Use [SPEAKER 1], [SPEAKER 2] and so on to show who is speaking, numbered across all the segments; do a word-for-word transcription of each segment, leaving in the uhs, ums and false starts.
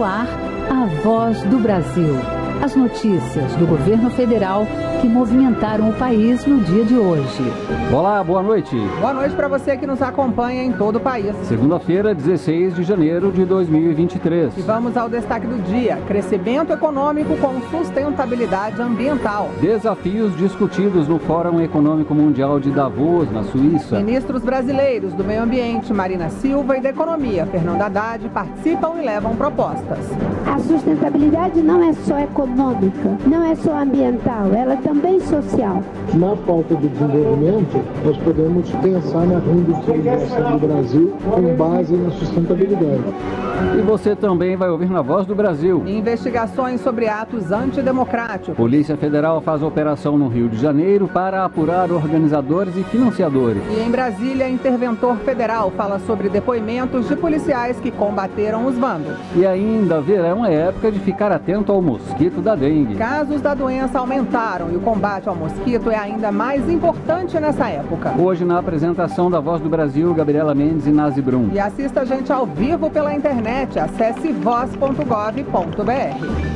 [SPEAKER 1] No ar, a Voz do Brasil. As notícias do governo federal que movimentaram o país no dia de hoje.
[SPEAKER 2] Olá, boa noite.
[SPEAKER 3] Boa noite para você que nos acompanha em todo o país.
[SPEAKER 2] Segunda-feira, dezesseis de janeiro de dois mil e vinte e três.
[SPEAKER 3] E vamos ao destaque do dia: crescimento econômico com sustentabilidade ambiental.
[SPEAKER 2] Desafios discutidos no Fórum Econômico Mundial de Davos, na Suíça.
[SPEAKER 3] Ministros brasileiros do Meio Ambiente, Marina Silva, e da Economia, Fernando Haddad, participam e levam propostas.
[SPEAKER 4] A sustentabilidade não é só econômica, não é só ambiental, ela também social.
[SPEAKER 5] Na pauta do desenvolvimento, nós podemos pensar na reindustrialização do Brasil com base na sustentabilidade.
[SPEAKER 2] E você também vai ouvir na Voz do Brasil.
[SPEAKER 3] Investigações sobre atos antidemocráticos.
[SPEAKER 2] Polícia Federal faz operação no Rio de Janeiro para apurar organizadores e financiadores.
[SPEAKER 3] E em Brasília, interventor federal fala sobre depoimentos de policiais que combateram os vândalos.
[SPEAKER 2] E ainda, verão é época de ficar atento ao mosquito da dengue.
[SPEAKER 3] Casos da doença aumentaram e o combate ao mosquito é ainda mais importante nessa época.
[SPEAKER 2] Hoje, na apresentação da Voz do Brasil, Gabriela Mendes e Nazi Brum.
[SPEAKER 3] E assista a gente ao vivo pela internet. Acesse voz ponto gov ponto br.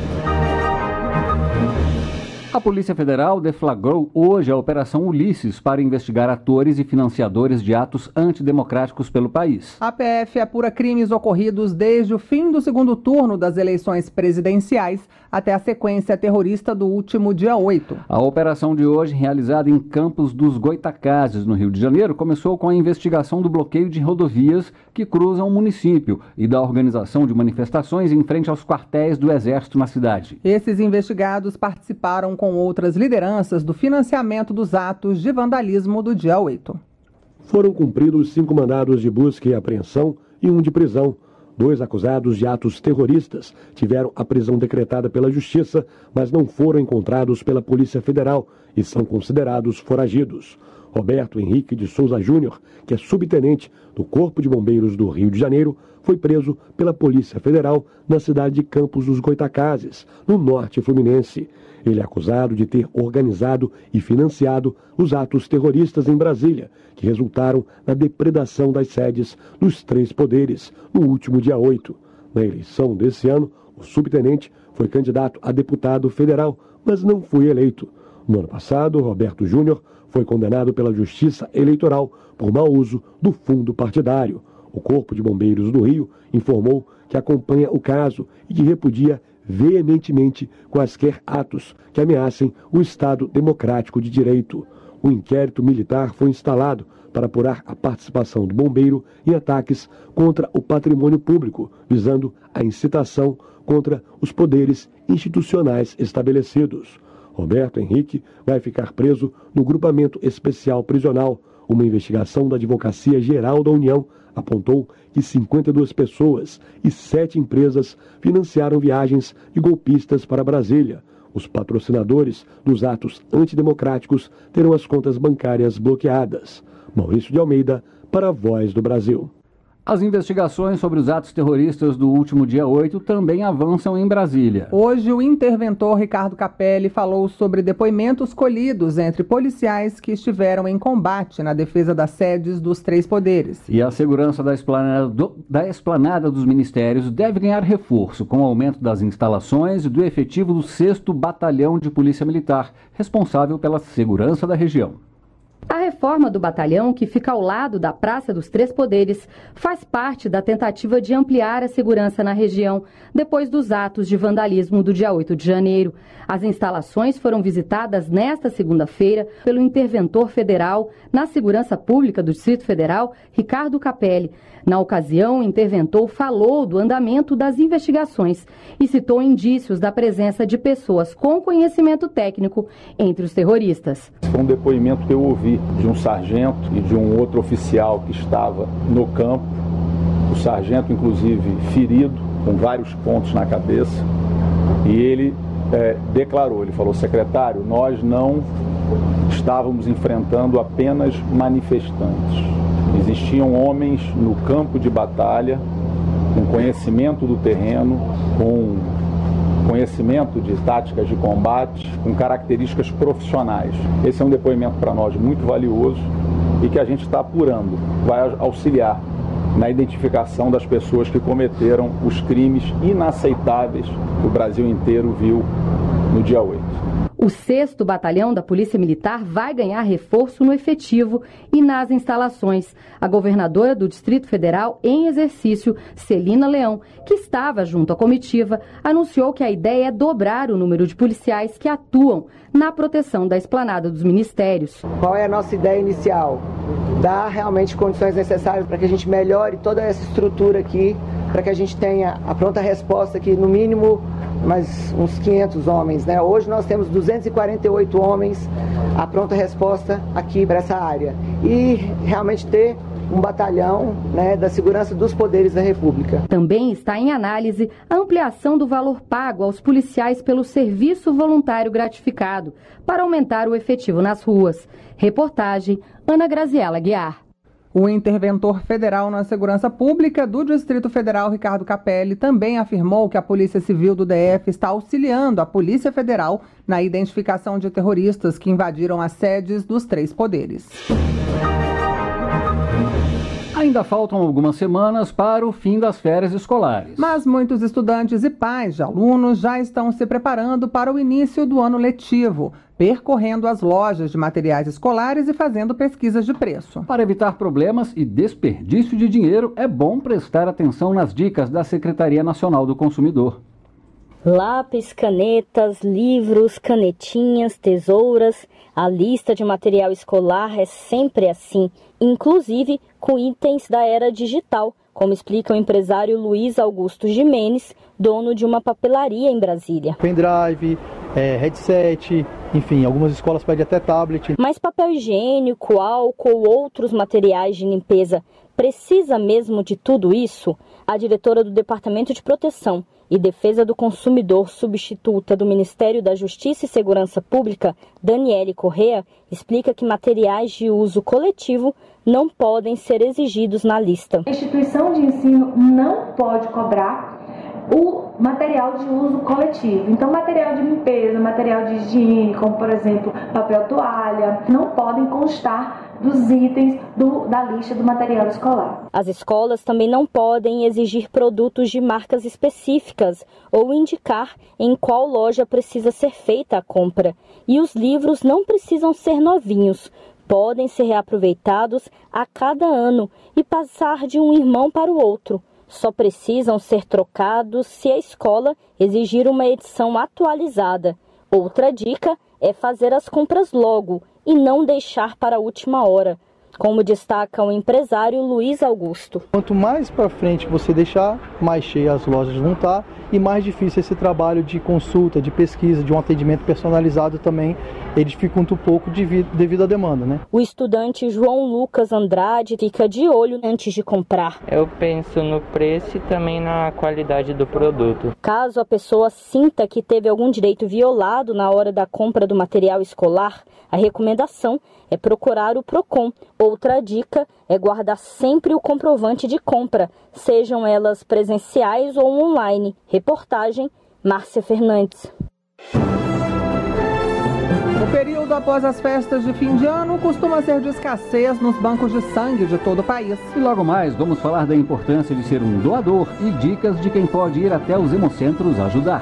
[SPEAKER 2] A Polícia Federal deflagrou hoje a Operação Ulisses para investigar atores e financiadores de atos antidemocráticos pelo país.
[SPEAKER 3] A P F apura crimes ocorridos desde o fim do segundo turno das eleições presidenciais até a sequência terrorista do último dia oito.
[SPEAKER 2] A operação de hoje, realizada em Campos dos Goitacazes, no Rio de Janeiro, começou com a investigação do bloqueio de rodovias que cruzam o município e da organização de manifestações em frente aos quartéis do Exército na cidade.
[SPEAKER 3] Esses investigados participaram com outras lideranças do financiamento dos atos de vandalismo do dia oito.
[SPEAKER 6] Foram cumpridos cinco mandados de busca e apreensão e um de prisão. Dois acusados de atos terroristas tiveram a prisão decretada pela Justiça, mas não foram encontrados pela Polícia Federal e são considerados foragidos. Roberto Henrique de Souza Júnior, que é subtenente do Corpo de Bombeiros do Rio de Janeiro, foi preso pela Polícia Federal na cidade de Campos dos Goitacazes, no norte fluminense. Ele é acusado de ter organizado e financiado os atos terroristas em Brasília, que resultaram na depredação das sedes dos três poderes no último dia oito. Na eleição desse ano, o subtenente foi candidato a deputado federal, mas não foi eleito. No ano passado, Roberto Júnior foi condenado pela Justiça Eleitoral por mau uso do fundo partidário. O Corpo de Bombeiros do Rio informou que acompanha o caso e que repudia veementemente quaisquer atos que ameacem o Estado democrático de direito. O inquérito militar foi instalado para apurar a participação do bombeiro em ataques contra o patrimônio público, visando a incitação contra os poderes institucionais estabelecidos. Roberto Henrique vai ficar preso no Grupamento Especial Prisional. Uma investigação da Advocacia Geral da União apontou que cinquenta e duas pessoas e sete empresas financiaram viagens de golpistas para Brasília. Os patrocinadores dos atos antidemocráticos terão as contas bancárias bloqueadas. Maurício de Almeida, para a Voz do Brasil.
[SPEAKER 2] As investigações sobre os atos terroristas do último dia oito também avançam em Brasília.
[SPEAKER 3] Hoje, o interventor Ricardo Capelli falou sobre depoimentos colhidos entre policiais que estiveram em combate na defesa das sedes dos três poderes.
[SPEAKER 2] E a segurança da esplanada, do, da esplanada dos ministérios deve ganhar reforço com o aumento das instalações e do efetivo do sexto Batalhão de Polícia Militar, responsável pela segurança da região.
[SPEAKER 7] A reforma do batalhão, que fica ao lado da Praça dos Três Poderes, faz parte da tentativa de ampliar a segurança na região, depois dos atos de vandalismo do dia oito de janeiro. As instalações foram visitadas nesta segunda-feira pelo interventor federal na Segurança Pública do Distrito Federal, Ricardo Capelli. Na ocasião, o interventor falou do andamento das investigações e citou indícios da presença de pessoas com conhecimento técnico entre os terroristas.
[SPEAKER 8] Foi um depoimento que eu ouvi de um sargento e de um outro oficial que estava no campo. O sargento, inclusive, ferido, com vários pontos na cabeça. E ele é, declarou, ele falou: secretário, nós não estávamos enfrentando apenas manifestantes. Existiam homens no campo de batalha, com conhecimento do terreno, com conhecimento de táticas de combate, com características profissionais. Esse é um depoimento para nós muito valioso e que a gente está apurando, vai auxiliar na identificação das pessoas que cometeram os crimes inaceitáveis que o Brasil inteiro viu no dia oito.
[SPEAKER 7] O sexto Batalhão da Polícia Militar vai ganhar reforço no efetivo e nas instalações. A governadora do Distrito Federal em exercício, Celina Leão, que estava junto à comitiva, anunciou que a ideia é dobrar o número de policiais que atuam na proteção da esplanada dos ministérios.
[SPEAKER 9] Qual é a nossa ideia inicial? Dar realmente condições necessárias para que a gente melhore toda essa estrutura aqui, para que a gente tenha a pronta resposta aqui, no mínimo, mais uns quinhentos homens, né? Hoje nós temos duzentos e quarenta e oito homens a pronta resposta aqui para essa área. E realmente ter um batalhão, né, da segurança dos poderes da República.
[SPEAKER 7] Também está em análise a ampliação do valor pago aos policiais pelo serviço voluntário gratificado, para aumentar o efetivo nas ruas. Reportagem, Ana Graziela Guiar.
[SPEAKER 3] O interventor federal na segurança pública do Distrito Federal, Ricardo Capelli, também afirmou que a Polícia Civil do D F está auxiliando a Polícia Federal na identificação de terroristas que invadiram as sedes dos três poderes.
[SPEAKER 2] Ainda faltam algumas semanas para o fim das férias escolares.
[SPEAKER 3] Mas muitos estudantes e pais de alunos já estão se preparando para o início do ano letivo, percorrendo as lojas de materiais escolares e fazendo pesquisas de preço.
[SPEAKER 2] Para evitar problemas e desperdício de dinheiro, é bom prestar atenção nas dicas da Secretaria Nacional do Consumidor.
[SPEAKER 10] Lápis, canetas, livros, canetinhas, tesouras. A lista de material escolar é sempre assim, inclusive com itens da era digital, como explica o empresário Luiz Augusto Jimenez, dono de uma papelaria em Brasília.
[SPEAKER 11] Pendrive, é, headset, enfim, algumas escolas pedem até tablet.
[SPEAKER 10] Mas papel higiênico, álcool ou outros materiais de limpeza, precisa mesmo de tudo isso? A diretora do Departamento de Proteção e Defesa do Consumidor substituta do Ministério da Justiça e Segurança Pública, Daniele Correa, explica que materiais de uso coletivo não podem ser exigidos na lista.
[SPEAKER 12] A instituição de ensino não pode cobrar o material de uso coletivo. Então, material de limpeza, material de higiene, como por exemplo papel toalha, não podem constar dos itens do, da lista do material escolar.
[SPEAKER 10] As escolas também não podem exigir produtos de marcas específicas ou indicar em qual loja precisa ser feita a compra. E os livros não precisam ser novinhos, podem ser reaproveitados a cada ano e passar de um irmão para o outro. Só precisam ser trocados se a escola exigir uma edição atualizada. Outra dica é fazer as compras logo e não deixar para a última hora, como destaca o empresário Luiz Augusto.
[SPEAKER 11] Quanto mais para frente você deixar, mais cheias as lojas vão estar e mais difícil esse trabalho de consulta, de pesquisa, de um atendimento personalizado também, ele dificulta um pouco devido à demanda, né?
[SPEAKER 10] O estudante João Lucas Andrade fica de olho antes de comprar.
[SPEAKER 13] Eu penso no preço e também na qualidade do produto.
[SPEAKER 10] Caso a pessoa sinta que teve algum direito violado na hora da compra do material escolar, a recomendação é procurar o PROCON. Outra dica é guardar sempre o comprovante de compra, sejam elas presenciais ou online. Reportagem, Márcia Fernandes.
[SPEAKER 3] O período após as festas de fim de ano costuma ser de escassez nos bancos de sangue de todo o país.
[SPEAKER 2] E logo mais vamos falar da importância de ser um doador e dicas de quem pode ir até os hemocentros ajudar.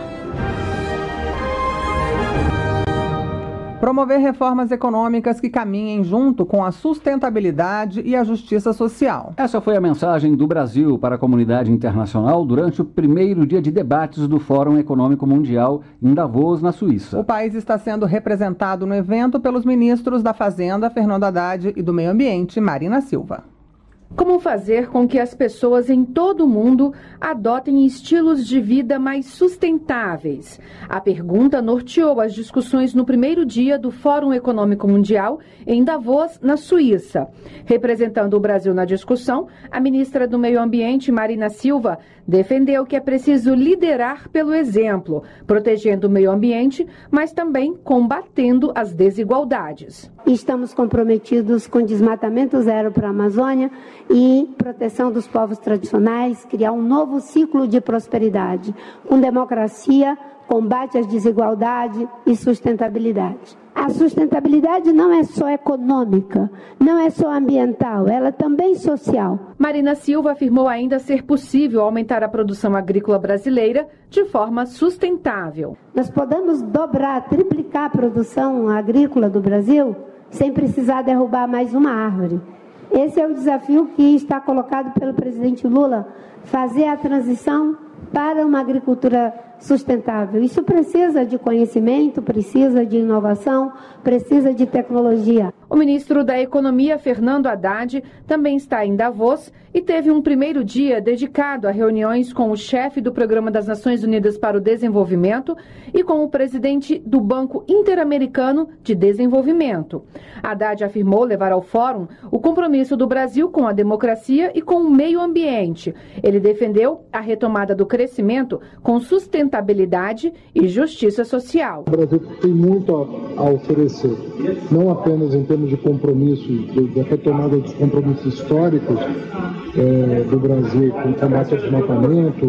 [SPEAKER 3] Promover reformas econômicas que caminhem junto com a sustentabilidade e a justiça social.
[SPEAKER 2] Essa foi a mensagem do Brasil para a comunidade internacional durante o primeiro dia de debates do Fórum Econômico Mundial em Davos, na Suíça.
[SPEAKER 3] O país está sendo representado no evento pelos ministros da Fazenda, Fernando Haddad, e do Meio Ambiente, Marina Silva.
[SPEAKER 14] Como fazer com que as pessoas em todo o mundo adotem estilos de vida mais sustentáveis? A pergunta norteou as discussões no primeiro dia do Fórum Econômico Mundial em Davos, na Suíça. Representando o Brasil na discussão, a ministra do Meio Ambiente, Marina Silva, defendeu que é preciso liderar pelo exemplo, protegendo o meio ambiente, mas também combatendo as desigualdades.
[SPEAKER 4] e estamos comprometidos com desmatamento zero para a Amazônia e proteção dos povos tradicionais, criar um novo ciclo de prosperidade, com democracia, combate às desigualdades e sustentabilidade. A sustentabilidade não é só econômica, não é só ambiental, ela é também social.
[SPEAKER 14] Marina Silva afirmou ainda ser possível aumentar a produção agrícola brasileira de forma sustentável.
[SPEAKER 4] Nós podemos dobrar, triplicar a produção agrícola do Brasil sem precisar derrubar mais uma árvore. Esse é o desafio que está colocado pelo presidente Lula, fazer a transição para uma agricultura sustentável. Isso precisa de conhecimento, precisa de inovação, precisa de tecnologia.
[SPEAKER 14] O ministro da Economia, Fernando Haddad, também está em Davos e teve um primeiro dia dedicado a reuniões com o chefe do Programa das Nações Unidas para o Desenvolvimento e com o presidente do Banco Interamericano de Desenvolvimento. Haddad afirmou levar ao fórum o compromisso do Brasil com a democracia e com o meio ambiente. Ele defendeu a retomada do crescimento com sustentabilidade e justiça social.
[SPEAKER 5] O Brasil tem muito a, a oferecer, não apenas em termos de compromisso, de, de retomada dos compromissos históricos é, do Brasil com combate ao desmatamento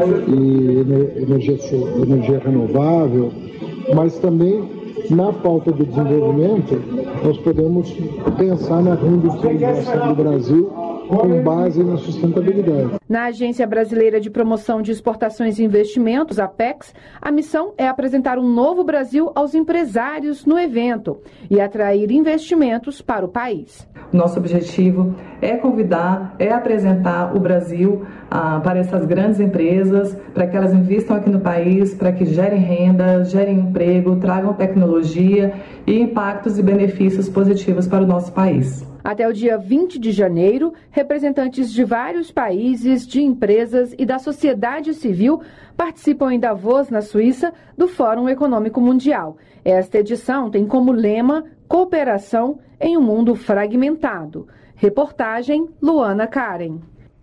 [SPEAKER 5] e energia, energia renovável, mas também na pauta do desenvolvimento nós podemos pensar na reindustrialização do Brasil com base na sustentabilidade.
[SPEAKER 14] Na Agência Brasileira de Promoção de Exportações e Investimentos, a Apex, a missão é apresentar um novo Brasil aos empresários no evento e atrair investimentos para o país.
[SPEAKER 15] Nosso objetivo é convidar, é apresentar o Brasil ah, para essas grandes empresas, para que elas investam aqui no país, para que gerem renda, gerem emprego, tragam tecnologia e impactos e benefícios positivos para o nosso país.
[SPEAKER 14] Até o dia vinte de janeiro, representantes de vários países, de empresas e da sociedade civil participam em Davos, na Suíça, do Fórum Econômico Mundial. Esta edição tem como lema Cooperação em um Mundo Fragmentado. Reportagem Luana Karen.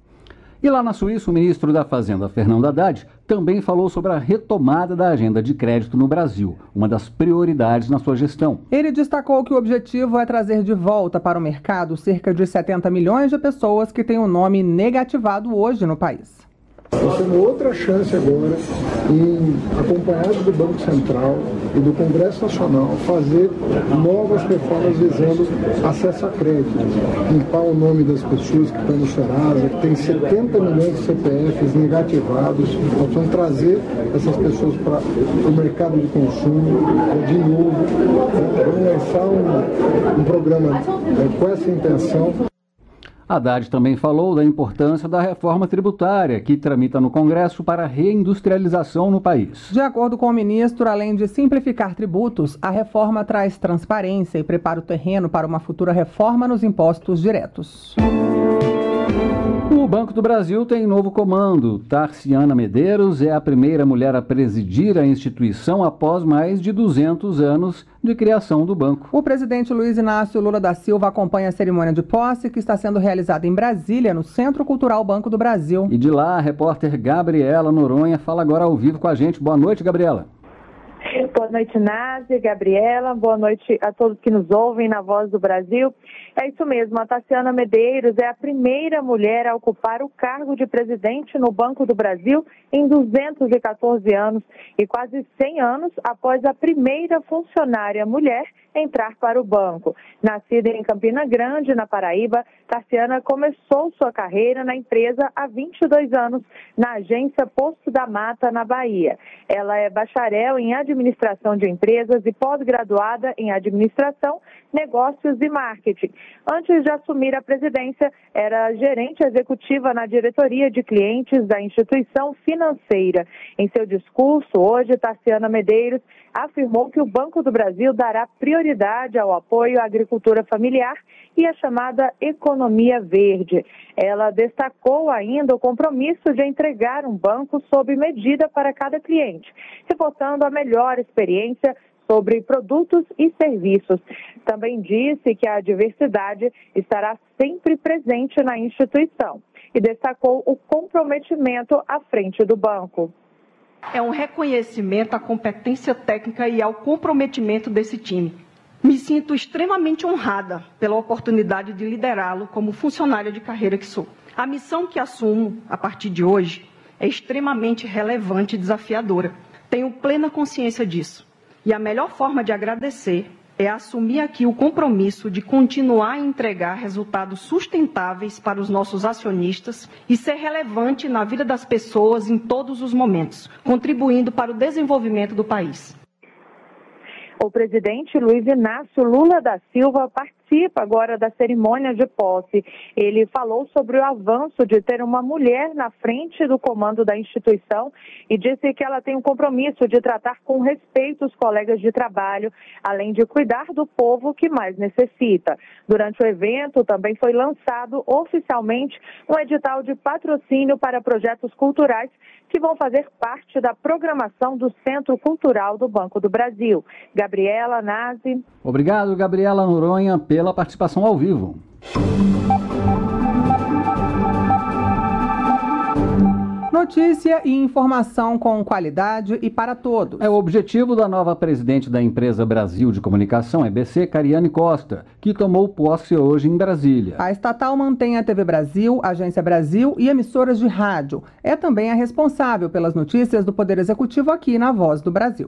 [SPEAKER 2] E lá na Suíça, o ministro da Fazenda, Fernando Haddad, também falou sobre a retomada da agenda de crédito no Brasil, uma das prioridades na sua gestão.
[SPEAKER 3] Ele destacou que o objetivo é trazer de volta para o mercado cerca de setenta milhões de pessoas que têm o nome negativado hoje no país.
[SPEAKER 5] Nós temos outra chance agora em, acompanhados do Banco Central e do Congresso Nacional, fazer novas reformas visando acesso a crédito, limpar o nome das pessoas que estão no Serasa, que tem setenta milhões de C P Fs negativados. Nós vamos trazer essas pessoas para o mercado de consumo de novo. Vamos lançar um, um programa é, com essa intenção.
[SPEAKER 2] Haddad também falou da importância da reforma tributária, que tramita no Congresso para a reindustrialização no país.
[SPEAKER 3] De acordo com o ministro, além de simplificar tributos, a reforma traz transparência e prepara o terreno para uma futura reforma nos impostos diretos.
[SPEAKER 2] O Banco do Brasil tem novo comando. Tarciana Medeiros é a primeira mulher a presidir a instituição após mais de duzentos anos de criação do banco.
[SPEAKER 3] O presidente Luiz Inácio Lula da Silva acompanha a cerimônia de posse que está sendo realizada em Brasília, no Centro Cultural Banco do Brasil.
[SPEAKER 2] E de lá, a repórter Gabriela Noronha fala agora ao vivo com a gente. Boa noite, Gabriela.
[SPEAKER 16] Boa noite, Nádia, Gabriela. Boa noite a todos que nos ouvem na Voz do Brasil. É isso mesmo, a Tarciana Medeiros é a primeira mulher a ocupar o cargo de presidente no Banco do Brasil em duzentos e quatorze anos e quase cem anos após a primeira funcionária mulher entrar para o banco. Nascida em Campina Grande, na Paraíba, Tarciana começou sua carreira na empresa há vinte e dois anos, na agência Posto da Mata, na Bahia. Ela é bacharel em administração de empresas e pós-graduada em administração, negócios e marketing. Antes de assumir a presidência, era gerente executiva na diretoria de clientes da instituição financeira. Em seu discurso hoje, Tarciana Medeiros afirmou que o Banco do Brasil dará prioridade ao apoio à agricultura familiar e à chamada economia verde. Ela destacou ainda o compromisso de entregar um banco sob medida para cada cliente, reforçando a melhor experiência sobre produtos e serviços. Também disse que a diversidade estará sempre presente na instituição e destacou o comprometimento à frente do banco.
[SPEAKER 17] É um reconhecimento à competência técnica e ao comprometimento desse time. Me sinto extremamente honrada pela oportunidade de liderá-lo como funcionária de carreira que sou. A missão que assumo a partir de hoje é extremamente relevante e desafiadora. Tenho plena consciência disso. E a melhor forma de agradecer é assumir aqui o compromisso de continuar a entregar resultados sustentáveis para os nossos acionistas e ser relevante na vida das pessoas em todos os momentos, contribuindo para o desenvolvimento do país.
[SPEAKER 16] O presidente Luiz Inácio Lula da Silva participa agora da cerimônia de posse. Ele falou sobre o avanço de ter uma mulher na frente do comando da instituição e disse que ela tem um compromisso de tratar com respeito os colegas de trabalho, além de cuidar do povo que mais necessita. Durante o evento, também foi lançado oficialmente um edital de patrocínio para projetos culturais que vão fazer parte da programação do Centro Cultural do Banco do Brasil. Gabriela Nazi.
[SPEAKER 2] Obrigado, Gabriela Noronha, pela participação ao vivo.
[SPEAKER 3] Notícia e informação com qualidade e para todos.
[SPEAKER 2] É o objetivo da nova presidente da Empresa Brasil de Comunicação, E B C, Cariane Costa, que tomou posse hoje em Brasília.
[SPEAKER 3] A estatal mantém a T V Brasil, Agência Brasil e emissoras de rádio. É também a responsável pelas notícias do Poder Executivo aqui na Voz do Brasil.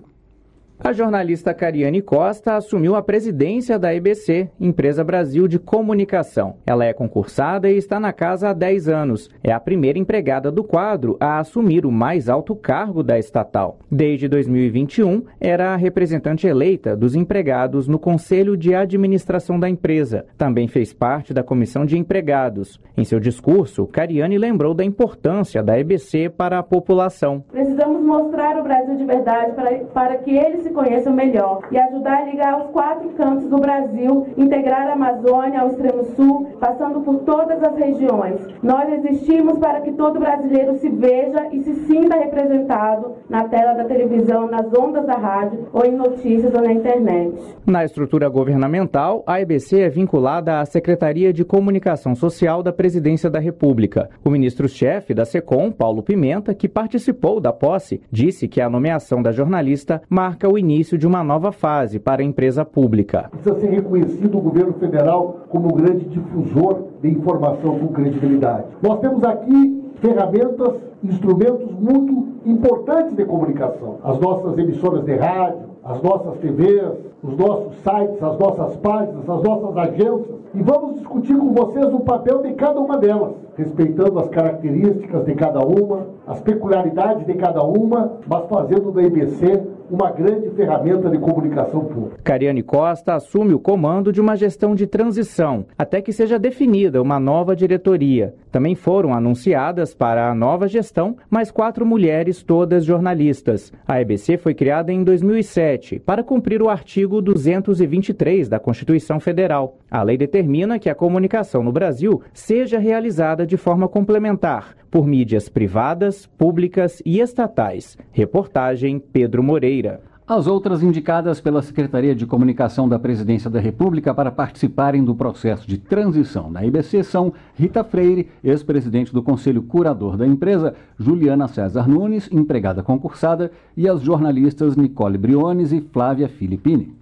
[SPEAKER 18] A jornalista Cariane Costa assumiu a presidência da E B C, Empresa Brasil de Comunicação. Ela é concursada e está na casa há dez anos. É a primeira empregada do quadro a assumir o mais alto cargo da estatal. Desde dois mil e vinte e um, era a representante eleita dos empregados no Conselho de Administração da empresa. Também fez parte da Comissão de Empregados. Em seu discurso, Cariane lembrou da importância da E B C para a população.
[SPEAKER 12] Precisamos mostrar o Brasil de verdade para, para que eles se conheçam melhor e ajudar a ligar os quatro cantos do Brasil, integrar a Amazônia ao extremo sul, passando por todas as regiões. Nós existimos para que todo brasileiro se veja e se sinta representado na tela da televisão, nas ondas da rádio, ou em notícias ou na internet.
[SPEAKER 18] Na estrutura governamental, a E B C é vinculada à Secretaria de Comunicação Social da Presidência da República. O ministro-chefe da SECOM, Paulo Pimenta, que participou da posse, disse que a nomeação da jornalista marca o início de uma nova fase para a empresa pública.
[SPEAKER 19] Precisa ser reconhecido o governo federal como um grande difusor de informação com credibilidade. Nós temos aqui ferramentas, instrumentos muito importantes de comunicação. As nossas emissoras de rádio, as nossas T Vs, os nossos sites, as nossas páginas, as nossas agências. E vamos discutir com vocês o papel de cada uma delas, respeitando as características de cada uma, as peculiaridades de cada uma, mas fazendo da E B C uma grande ferramenta de comunicação pública.
[SPEAKER 18] Cariane Costa assume o comando de uma gestão de transição, até que seja definida uma nova diretoria. Também foram anunciadas para a nova gestão mais quatro mulheres, todas jornalistas. A E B C foi criada em dois mil e sete para cumprir o artigo duzentos e vinte e três da Constituição Federal. A lei determina que a comunicação no Brasil seja realizada de forma complementar, por mídias privadas, públicas e estatais. Reportagem Pedro Moreira.
[SPEAKER 2] As outras indicadas pela Secretaria de Comunicação da Presidência da República para participarem do processo de transição na E B C são Rita Freire, ex-presidente do Conselho Curador da empresa, Juliana César Nunes, empregada concursada, e as jornalistas Nicole Briones e Flávia Filippini.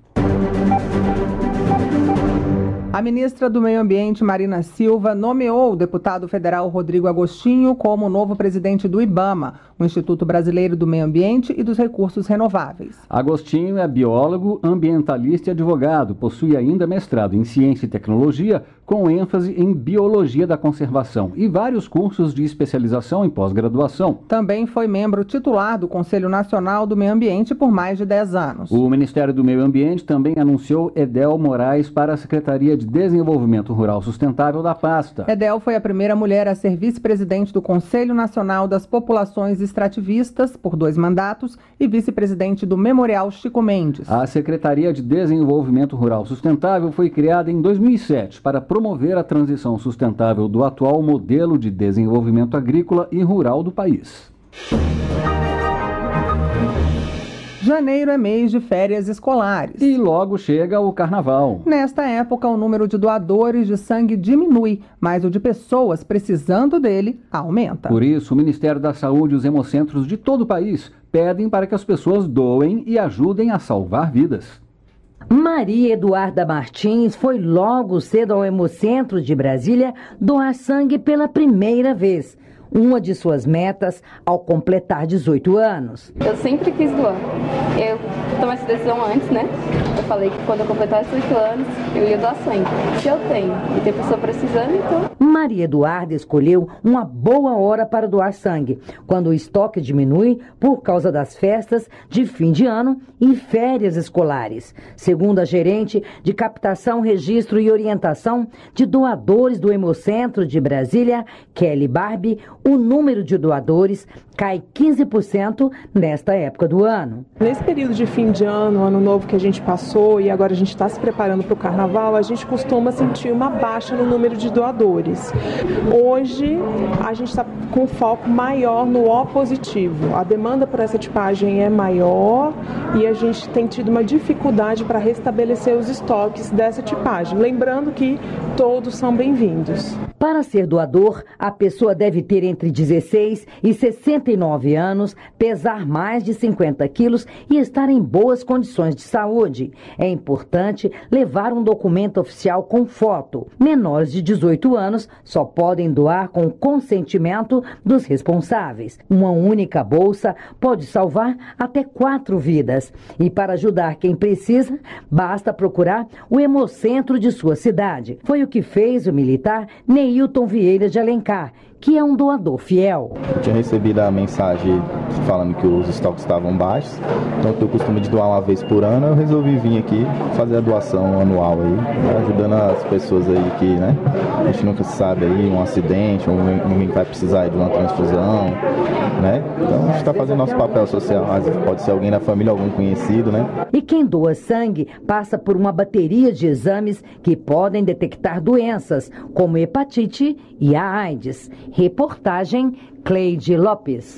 [SPEAKER 3] A ministra do Meio Ambiente, Marina Silva, nomeou o deputado federal Rodrigo Agostinho como novo presidente do IBAMA, o Instituto Brasileiro do Meio Ambiente e dos Recursos Renováveis.
[SPEAKER 2] Agostinho é biólogo, ambientalista e advogado. Possui ainda mestrado em Ciência e Tecnologia, com ênfase em Biologia da Conservação e vários cursos de especialização em pós-graduação.
[SPEAKER 3] Também foi membro titular do Conselho Nacional do Meio Ambiente por mais de dez anos.
[SPEAKER 2] O Ministério do Meio Ambiente também anunciou Edel Moraes para a Secretaria de Desenvolvimento Rural Sustentável da pasta.
[SPEAKER 3] Edel foi a primeira mulher a ser vice-presidente do Conselho Nacional das Populações Extrativistas por dois mandatos e vice-presidente do Memorial Chico Mendes.
[SPEAKER 2] A Secretaria de Desenvolvimento Rural Sustentável foi criada em dois mil e sete para promover a transição sustentável do atual modelo de desenvolvimento agrícola e rural do país.
[SPEAKER 3] Janeiro é mês de férias escolares.
[SPEAKER 2] E logo chega o carnaval.
[SPEAKER 3] Nesta época, o número de doadores de sangue diminui, mas o de pessoas precisando dele aumenta.
[SPEAKER 2] Por isso, o Ministério da Saúde e os hemocentros de todo o país pedem para que as pessoas doem e ajudem a salvar vidas.
[SPEAKER 20] Maria Eduarda Martins foi logo cedo ao Hemocentro de Brasília doar sangue pela primeira vez. Uma de suas metas ao completar dezoito anos.
[SPEAKER 21] Eu sempre quis doar. Eu tomei essa decisão antes, né? Eu falei que quando eu completasse dezoito anos, eu ia doar sangue. Se eu tenho e tem pessoa precisando, então...
[SPEAKER 20] Maria Eduarda escolheu uma boa hora para doar sangue, quando o estoque diminui por causa das festas de fim de ano e férias escolares. Segundo a gerente de captação, registro e orientação de doadores do Hemocentro de Brasília, Kelly Barbie, o número de doadores cai quinze por cento nesta época do ano.
[SPEAKER 22] Nesse período de fim de ano, ano novo que a gente passou e agora a gente está se preparando para o carnaval, a gente costuma sentir uma baixa no número de doadores. Hoje a gente está com foco maior no O positivo. A demanda por essa tipagem é maior e a gente tem tido uma dificuldade para restabelecer os estoques dessa tipagem. Lembrando que todos são bem-vindos.
[SPEAKER 20] Para ser doador, a pessoa deve ter entre dezesseis e sessenta e nove anos, pesar mais de cinquenta quilos e estar em boas condições de saúde. É importante levar um documento oficial com foto. Menores de dezoito anos só podem doar com consentimento dos responsáveis. Uma única bolsa pode salvar até quatro vidas. E para ajudar quem precisa, basta procurar o Hemocentro de sua cidade. Foi o que fez o militar Neilton Vieira de Alencar, que é um doador fiel.
[SPEAKER 23] Eu tinha recebido a mensagem falando que os estoques estavam baixos, então eu tenho o costume de doar uma vez por ano, eu resolvi vir aqui fazer a doação anual aí, ajudando as pessoas aí que, né, a gente nunca sabe aí, um acidente, um ninguém vai precisar de uma transfusão, né, então a gente está fazendo nosso papel social, pode ser alguém da família, algum conhecido, né.
[SPEAKER 20] E quem doa sangue passa por uma bateria de exames que podem detectar doenças, como hepatite e a AIDS. Reportagem Cleide Lopes.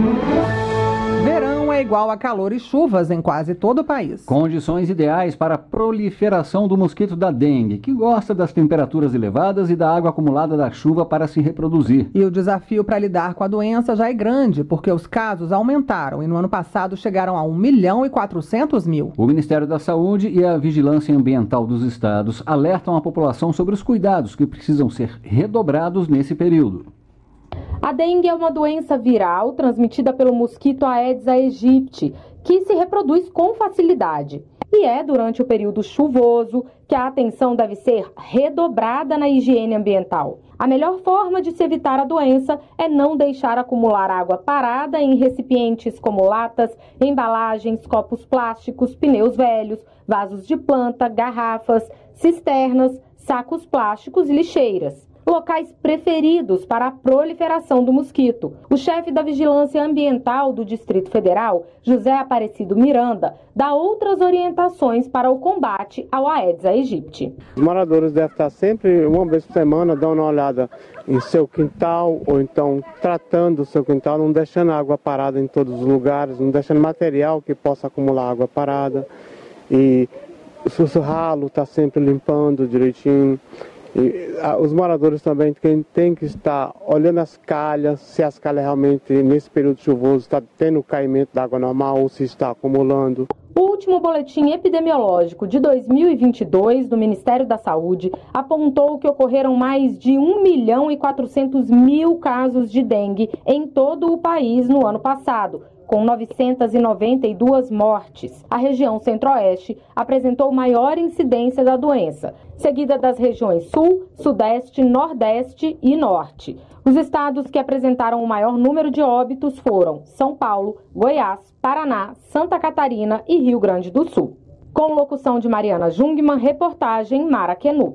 [SPEAKER 3] Verão é igual a calor e chuvas em quase todo o país.
[SPEAKER 2] Condições ideais para a proliferação do mosquito da dengue, que gosta das temperaturas elevadas e da água acumulada da chuva para se reproduzir.
[SPEAKER 3] E o desafio para lidar com a doença já é grande, porque os casos aumentaram e no ano passado chegaram a um milhão e quatrocentos mil.
[SPEAKER 2] O Ministério da Saúde e a Vigilância Ambiental dos estados alertam a população sobre os cuidados que precisam ser redobrados nesse período.
[SPEAKER 7] A dengue é uma doença viral transmitida pelo mosquito Aedes aegypti, que se reproduz com facilidade. E é durante o período chuvoso que a atenção deve ser redobrada na higiene ambiental. A melhor forma de se evitar a doença é não deixar acumular água parada em recipientes como latas, embalagens, copos plásticos, pneus velhos, vasos de planta, garrafas, cisternas, sacos plásticos e lixeiras. Locais preferidos para a proliferação do mosquito. O chefe da Vigilância Ambiental do Distrito Federal, José Aparecido Miranda, dá outras orientações para o combate ao Aedes aegypti.
[SPEAKER 24] Os moradores devem estar sempre, uma vez por semana, dando uma olhada em seu quintal, ou então tratando o seu quintal, não deixando água parada em todos os lugares, não deixando material que possa acumular água parada. E o ralo está sempre limpando direitinho. E, a, os moradores também tem, tem que estar olhando as calhas, se as calhas realmente nesse período chuvoso está tendo caimento da água normal ou se está acumulando.
[SPEAKER 7] O último boletim epidemiológico de dois mil e vinte e dois do Ministério da Saúde apontou que ocorreram mais de um milhão e quatrocentos mil casos de dengue em todo o país no ano passado, com novecentas e noventa e duas mortes. A região Centro-Oeste apresentou maior incidência da doença, seguida das regiões Sul, Sudeste, Nordeste e Norte. Os estados que apresentaram o maior número de óbitos foram São Paulo, Goiás, Paraná, Santa Catarina e Rio Grande do Sul. Com locução de Mariana Jungmann, reportagem Maraquenu.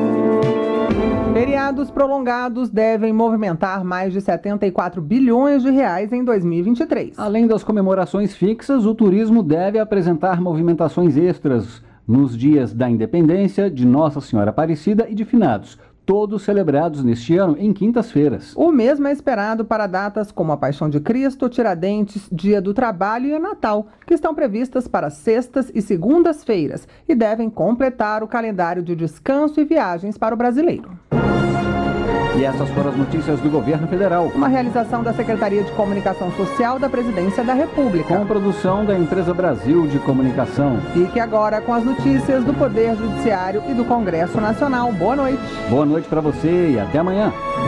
[SPEAKER 3] Feriados prolongados devem movimentar mais de setenta e quatro bilhões de reais em dois mil e vinte e três.
[SPEAKER 2] Além das comemorações fixas, o turismo deve apresentar movimentações extras nos dias da Independência, de Nossa Senhora Aparecida e de Finados, todos celebrados neste ano em quintas-feiras.
[SPEAKER 3] O mesmo é esperado para datas como a Paixão de Cristo, Tiradentes, Dia do Trabalho e o Natal, que estão previstas para sextas e segundas-feiras e devem completar o calendário de descanso e viagens para o brasileiro.
[SPEAKER 2] E essas foram as notícias do governo federal.
[SPEAKER 3] Uma realização da Secretaria de Comunicação Social da Presidência da República.
[SPEAKER 2] Com produção da Empresa Brasil de Comunicação.
[SPEAKER 3] Fique agora com as notícias do Poder Judiciário e do Congresso Nacional. Boa noite.
[SPEAKER 2] Boa noite para você e até amanhã.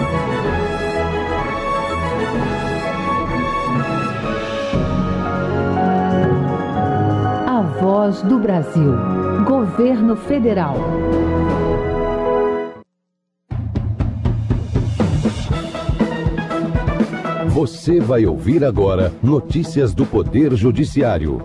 [SPEAKER 1] A Voz do Brasil. Governo Federal.
[SPEAKER 6] Você vai ouvir agora notícias do Poder Judiciário.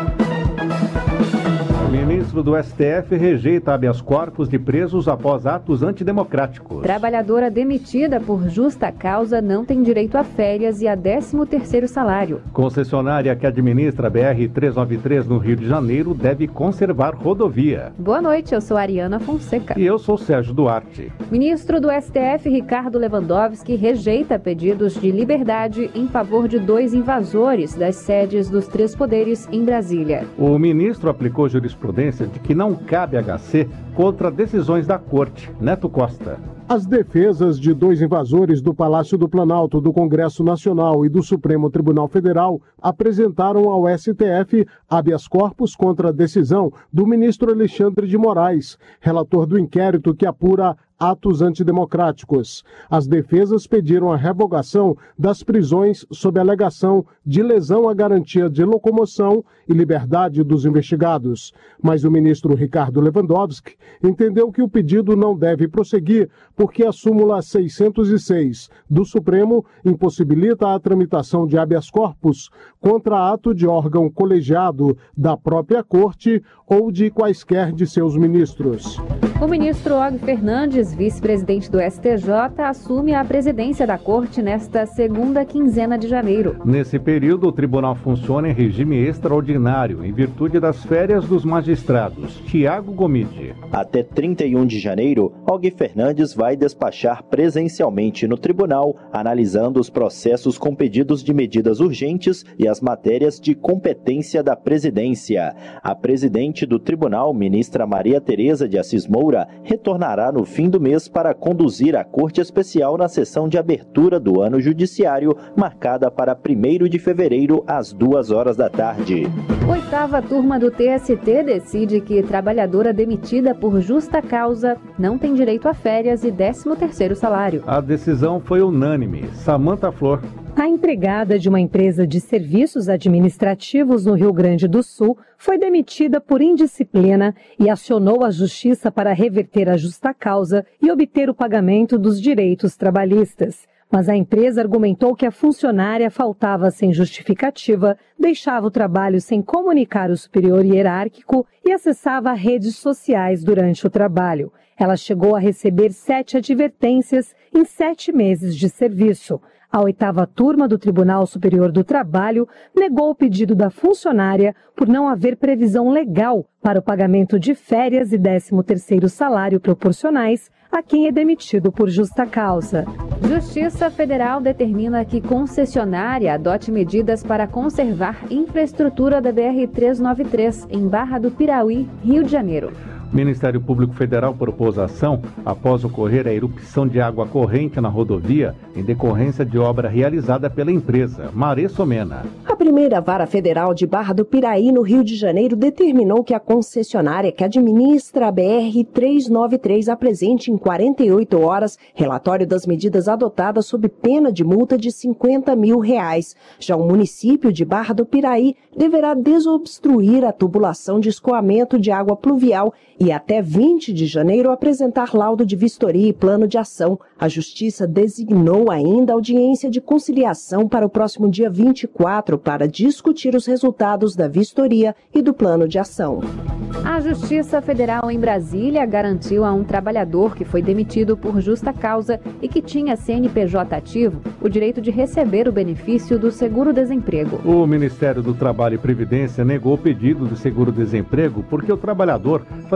[SPEAKER 8] O ministro do S T F rejeita habeas corpus de presos após atos antidemocráticos.
[SPEAKER 9] Trabalhadora demitida por justa causa não tem direito a férias e a décimo terceiro salário.
[SPEAKER 8] Concessionária que administra a B R trezentos e noventa e três no Rio de Janeiro deve conservar rodovia.
[SPEAKER 9] Boa noite, eu sou Ariana Fonseca.
[SPEAKER 8] E eu sou Sérgio Duarte.
[SPEAKER 9] Ministro do S T F, Ricardo Lewandowski, rejeita pedidos de liberdade em favor de dois invasores das sedes dos três poderes em Brasília.
[SPEAKER 8] O ministro aplicou jurisprudência de que não cabe H C contra decisões da Corte. Neto Costa.
[SPEAKER 25] As defesas de dois invasores do Palácio do Planalto, do Congresso Nacional e do Supremo Tribunal Federal apresentaram ao S T F habeas corpus contra a decisão do ministro Alexandre de Moraes, relator do inquérito que apura atos antidemocráticos. As defesas pediram a revogação das prisões sob alegação de lesão à garantia de locomoção e liberdade dos investigados. Mas o ministro Ricardo Lewandowski entendeu que o pedido não deve prosseguir porque a súmula seiscentos e seis do Supremo impossibilita a tramitação de habeas corpus contra ato de órgão colegiado da própria Corte ou de quaisquer de seus ministros.
[SPEAKER 9] O ministro Og Fernandes, vice-presidente do S T J, assume a presidência da Corte nesta segunda quinzena de janeiro.
[SPEAKER 8] Nesse período, o tribunal funciona em regime extraordinário, em virtude das férias dos magistrados. Tiago Gomide.
[SPEAKER 26] Até trinta e um de janeiro, Og Fernandes vai despachar presencialmente no tribunal, analisando os processos com pedidos de medidas urgentes e as matérias de competência da presidência. A presidente do tribunal, ministra Maria Tereza de Assis Moura, retornará no fim do mês para conduzir a Corte Especial na sessão de abertura do ano judiciário, marcada para primeiro de fevereiro, às duas horas da tarde.
[SPEAKER 9] Oitava turma do T S T decide que trabalhadora demitida por justa causa não tem direito a férias e décimo terceiro salário.
[SPEAKER 8] A decisão foi unânime. Samanta Flor.
[SPEAKER 27] A empregada de uma empresa de serviços administrativos no Rio Grande do Sul foi demitida por indisciplina e acionou a justiça para reverter a justa causa e obter o pagamento dos direitos trabalhistas. Mas a empresa argumentou que a funcionária faltava sem justificativa, deixava o trabalho sem comunicar o superior hierárquico e acessava redes sociais durante o trabalho. Ela chegou a receber sete advertências em sete meses de serviço. A oitava turma do Tribunal Superior do Trabalho negou o pedido da funcionária por não haver previsão legal para o pagamento de férias e décimo terceiro salário proporcionais a quem é demitido por justa causa.
[SPEAKER 9] Justiça Federal determina que concessionária adote medidas para conservar infraestrutura da B R trezentos e noventa e três em Barra do Piraí, Rio de Janeiro.
[SPEAKER 8] O Ministério Público Federal propôs ação após ocorrer a erupção de água corrente na rodovia em decorrência de obra realizada pela empresa. Marê Somena.
[SPEAKER 28] A primeira vara federal de Barra do Piraí, no Rio de Janeiro, determinou que a concessionária que administra a B R trezentos e noventa e três apresente em quarenta e oito horas relatório das medidas adotadas sob pena de multa de cinquenta mil reais. Já o município de Barra do Piraí deverá desobstruir a tubulação de escoamento de água pluvial e até vinte de janeiro apresentar laudo de vistoria e plano de ação. A Justiça designou ainda audiência de conciliação para o próximo dia vinte e quatro para discutir os resultados da vistoria e do plano de ação.
[SPEAKER 9] A Justiça Federal em Brasília garantiu a um trabalhador que foi demitido por justa causa e que tinha C N P J ativo o direito de receber o benefício do seguro-desemprego.
[SPEAKER 8] O Ministério do Trabalho e Previdência negou o pedido do seguro-desemprego porque o trabalhador fazia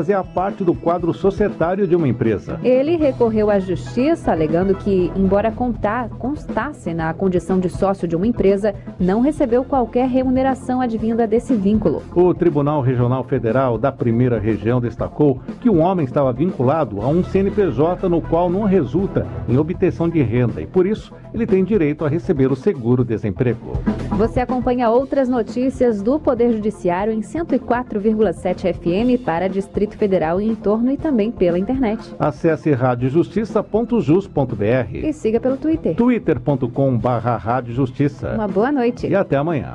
[SPEAKER 8] fazia parte do quadro societário de uma empresa.
[SPEAKER 9] Ele recorreu à justiça, alegando que, embora contar, constasse na condição de sócio de uma empresa, não recebeu qualquer remuneração advinda desse vínculo.
[SPEAKER 8] O Tribunal Regional Federal da Primeira Região destacou que o homem estava vinculado a um C N P J no qual não resulta em obtenção de renda e, por isso, ele tem direito a receber o seguro-desemprego.
[SPEAKER 9] Você acompanha outras notícias do Poder Judiciário em cento e quatro vírgula sete F M para Distrito Federal e entorno e também pela internet.
[SPEAKER 8] Acesse rádio justiça ponto jus ponto br
[SPEAKER 9] e siga pelo Twitter.
[SPEAKER 8] twitter ponto com barra rádio justiça.
[SPEAKER 9] Uma boa noite.
[SPEAKER 8] E até amanhã.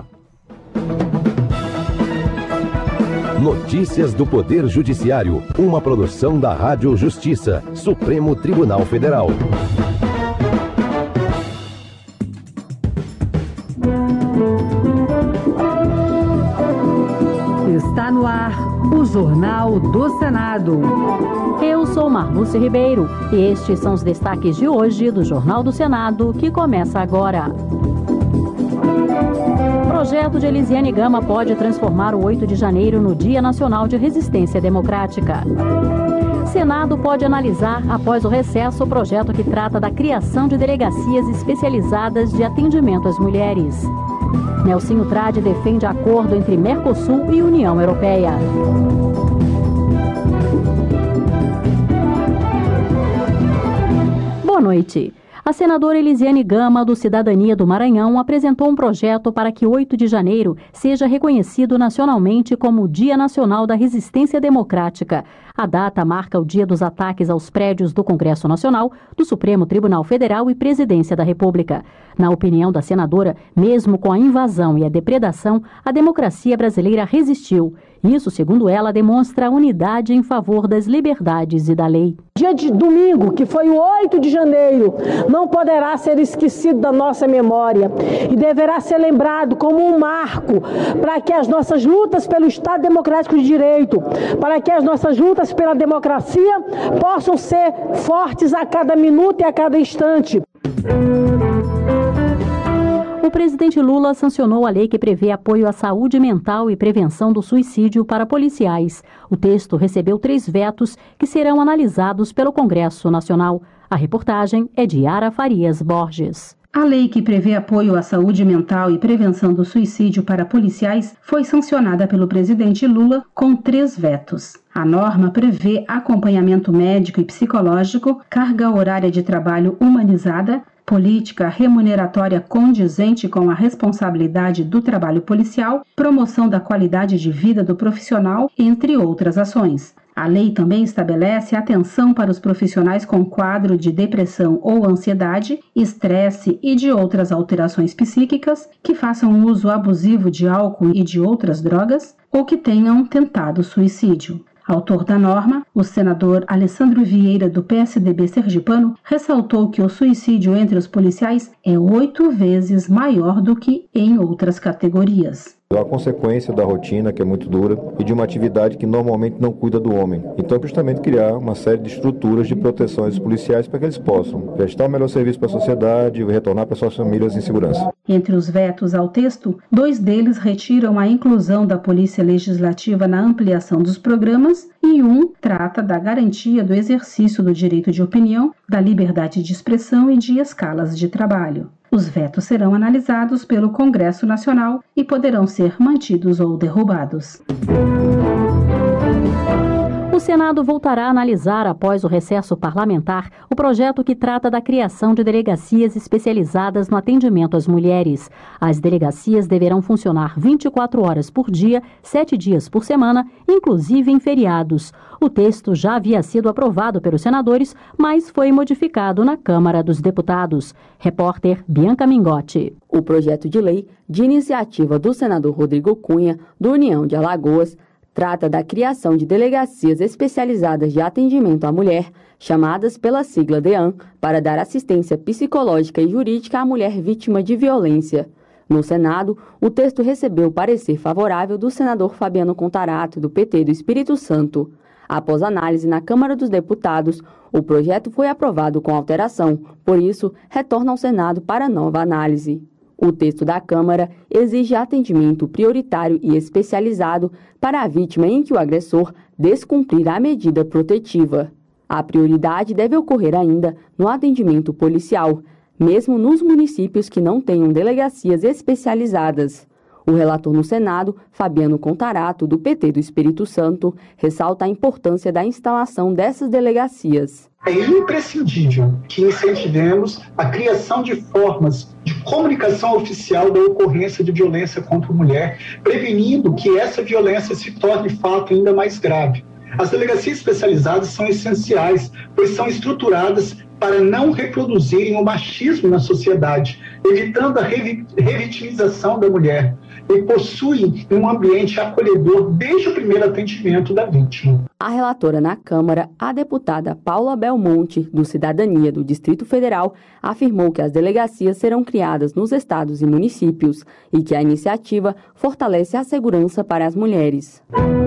[SPEAKER 6] Notícias do Poder Judiciário, uma produção da Rádio Justiça, Supremo Tribunal Federal.
[SPEAKER 1] Está no ar o Jornal do Senado.
[SPEAKER 7] Eu sou Marluce Ribeiro e estes são os destaques de hoje do Jornal do Senado, que começa agora. Projeto de Elisiane Gama pode transformar o oito de janeiro no Dia Nacional de Resistência Democrática. Senado pode analisar, após o recesso, o projeto que trata da criação de delegacias especializadas de atendimento às mulheres. Nelsinho Trade defende acordo entre Mercosul e União Europeia. Boa noite. A senadora Elisiane Gama, do Cidadania do Maranhão, apresentou um projeto para que oito de janeiro seja reconhecido nacionalmente como o Dia Nacional da Resistência Democrática. A data marca o dia dos ataques aos prédios do Congresso Nacional, do Supremo Tribunal Federal e Presidência da República. Na opinião da senadora, mesmo com a invasão e a depredação, a democracia brasileira resistiu. Isso, segundo ela, demonstra a unidade em favor das liberdades e da lei.
[SPEAKER 4] Dia de domingo, que foi o oito de janeiro, não poderá ser esquecido da nossa memória e deverá ser lembrado como um marco para que as nossas lutas pelo Estado Democrático de Direito, para que as nossas lutas pela democracia possam ser fortes a cada minuto e a cada instante.
[SPEAKER 7] O presidente Lula sancionou a lei que prevê apoio à saúde mental e prevenção do suicídio para policiais. O texto recebeu três vetos que serão analisados pelo Congresso Nacional. A reportagem é de Yara Farias Borges.
[SPEAKER 5] A lei que prevê apoio à saúde mental e prevenção do suicídio para policiais foi sancionada pelo presidente Lula com três vetos. A norma prevê acompanhamento médico e psicológico, carga horária de trabalho humanizada, política remuneratória condizente com a responsabilidade do trabalho policial, promoção da qualidade de vida do profissional, entre outras ações. A lei também estabelece atenção para os profissionais com quadro de depressão ou ansiedade, estresse e de outras alterações psíquicas que façam uso abusivo de álcool e de outras drogas ou que tenham tentado suicídio. Autor da norma, o senador Alessandro Vieira, do P S D B sergipano, ressaltou que o suicídio entre os policiais é oito vezes maior do que em outras categorias.
[SPEAKER 10] A consequência da rotina, que é muito dura, e de uma atividade que normalmente não cuida do homem. Então, justamente criar uma série de estruturas de proteção aos policiais para que eles possam prestar o melhor serviço para a sociedade e retornar para suas famílias em segurança.
[SPEAKER 5] Entre os vetos ao texto, dois deles retiram a inclusão da Polícia Legislativa na ampliação dos programas e um trata da garantia do exercício do direito de opinião, da liberdade de expressão e de escalas de trabalho. Os vetos serão analisados pelo Congresso Nacional e poderão ser mantidos ou derrubados.
[SPEAKER 7] O Senado voltará a analisar, após o recesso parlamentar, o projeto que trata da criação de delegacias especializadas no atendimento às mulheres. As delegacias deverão funcionar vinte e quatro horas por dia, sete dias por semana, inclusive em feriados. O texto já havia sido aprovado pelos senadores, mas foi modificado na Câmara dos Deputados. Repórter Bianca Mingotti.
[SPEAKER 11] O projeto de lei, de iniciativa do senador Rodrigo Cunha, do União de Alagoas, trata da criação de delegacias especializadas de atendimento à mulher, chamadas pela sigla DEAN, para dar assistência psicológica e jurídica à mulher vítima de violência. No Senado, o texto recebeu parecer favorável do senador Fabiano Contarato, do P T do Espírito Santo. Após análise na Câmara dos Deputados, o projeto foi aprovado com alteração, por isso, retorna ao Senado para nova análise. O texto da Câmara exige atendimento prioritário e especializado para a vítima em que o agressor descumprir a medida protetiva. A prioridade deve ocorrer ainda no atendimento policial, mesmo nos municípios que não tenham delegacias especializadas. O relator no Senado, Fabiano Contarato, do P T do Espírito Santo, ressalta a importância da instalação dessas delegacias.
[SPEAKER 12] É imprescindível que incentivemos a criação de formas de comunicação oficial da ocorrência de violência contra a mulher, prevenindo que essa violência se torne fato ainda mais grave. As delegacias especializadas são essenciais, pois são estruturadas para não reproduzirem o machismo na sociedade, evitando a revitimização da mulher, e possuem um ambiente acolhedor desde o primeiro atendimento da vítima.
[SPEAKER 11] A relatora na Câmara, a deputada Paula Belmonte, do Cidadania do Distrito Federal, afirmou que as delegacias serão criadas nos estados e municípios e que a iniciativa fortalece a segurança para as mulheres.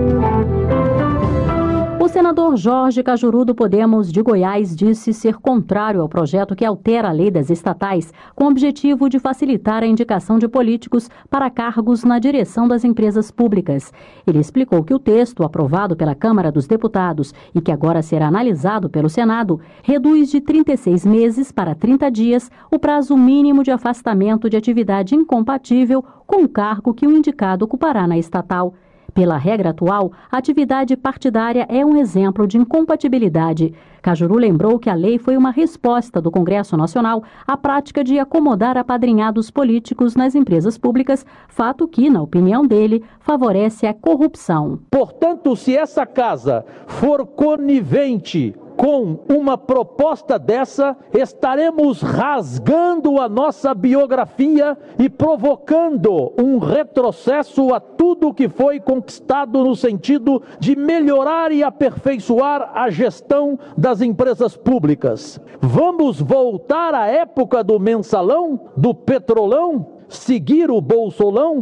[SPEAKER 13] O senador Jorge Cajuru, do Podemos de Goiás, disse ser contrário ao projeto que altera a lei das estatais, com o objetivo de facilitar a indicação de políticos para cargos na direção das empresas públicas. Ele explicou que o texto, aprovado pela Câmara dos Deputados e que agora será analisado pelo Senado, reduz de trinta e seis meses para trinta dias o prazo mínimo de afastamento de atividade incompatível com o cargo que o indicado ocupará na estatal. Pela regra atual, a atividade partidária é um exemplo de incompatibilidade. Cajuru lembrou que a lei foi uma resposta do Congresso Nacional à prática de acomodar apadrinhados políticos nas empresas públicas, fato que, na opinião dele, favorece a corrupção.
[SPEAKER 14] Portanto, se essa casa for conivente com uma proposta dessa, estaremos rasgando a nossa biografia e provocando um retrocesso a tudo que foi conquistado no sentido de melhorar e aperfeiçoar a gestão das empresas públicas. Vamos voltar à época do mensalão, do petrolão, seguir o bolsolão?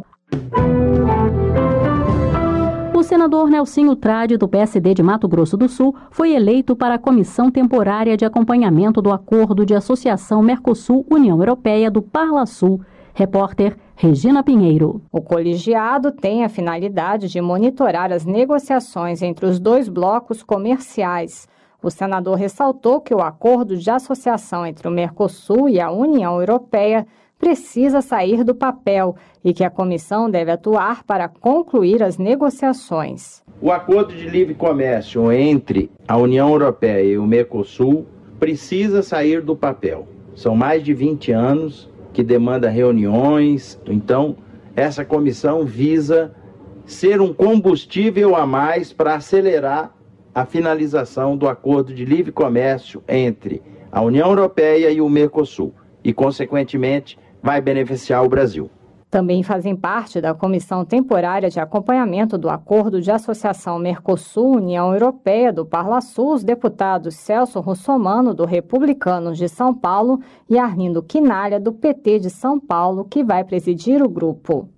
[SPEAKER 13] O senador Nelsinho Trade, do P S D de Mato Grosso do Sul, foi eleito para a Comissão Temporária de Acompanhamento do Acordo de Associação Mercosul-União Europeia do Parlasul. Repórter Regina Pinheiro.
[SPEAKER 15] O colegiado tem a finalidade de monitorar as negociações entre os dois blocos comerciais. O senador ressaltou que o acordo de associação entre o Mercosul e a União Europeia precisa sair do papel e que a comissão deve atuar para concluir as negociações.
[SPEAKER 16] O acordo de livre comércio entre a União Europeia e o Mercosul precisa sair do papel. São mais de vinte anos que demanda reuniões, então essa comissão visa ser um combustível a mais para acelerar a finalização do acordo de livre comércio entre a União Europeia e o Mercosul e, consequentemente, vai beneficiar o Brasil.
[SPEAKER 15] Também fazem parte da Comissão Temporária de Acompanhamento do Acordo de Associação Mercosul-União Europeia do Parlasul os deputados Celso Russomano, do Republicanos de São Paulo, e Arlindo Quinalha, do P T de São Paulo, que vai presidir o grupo.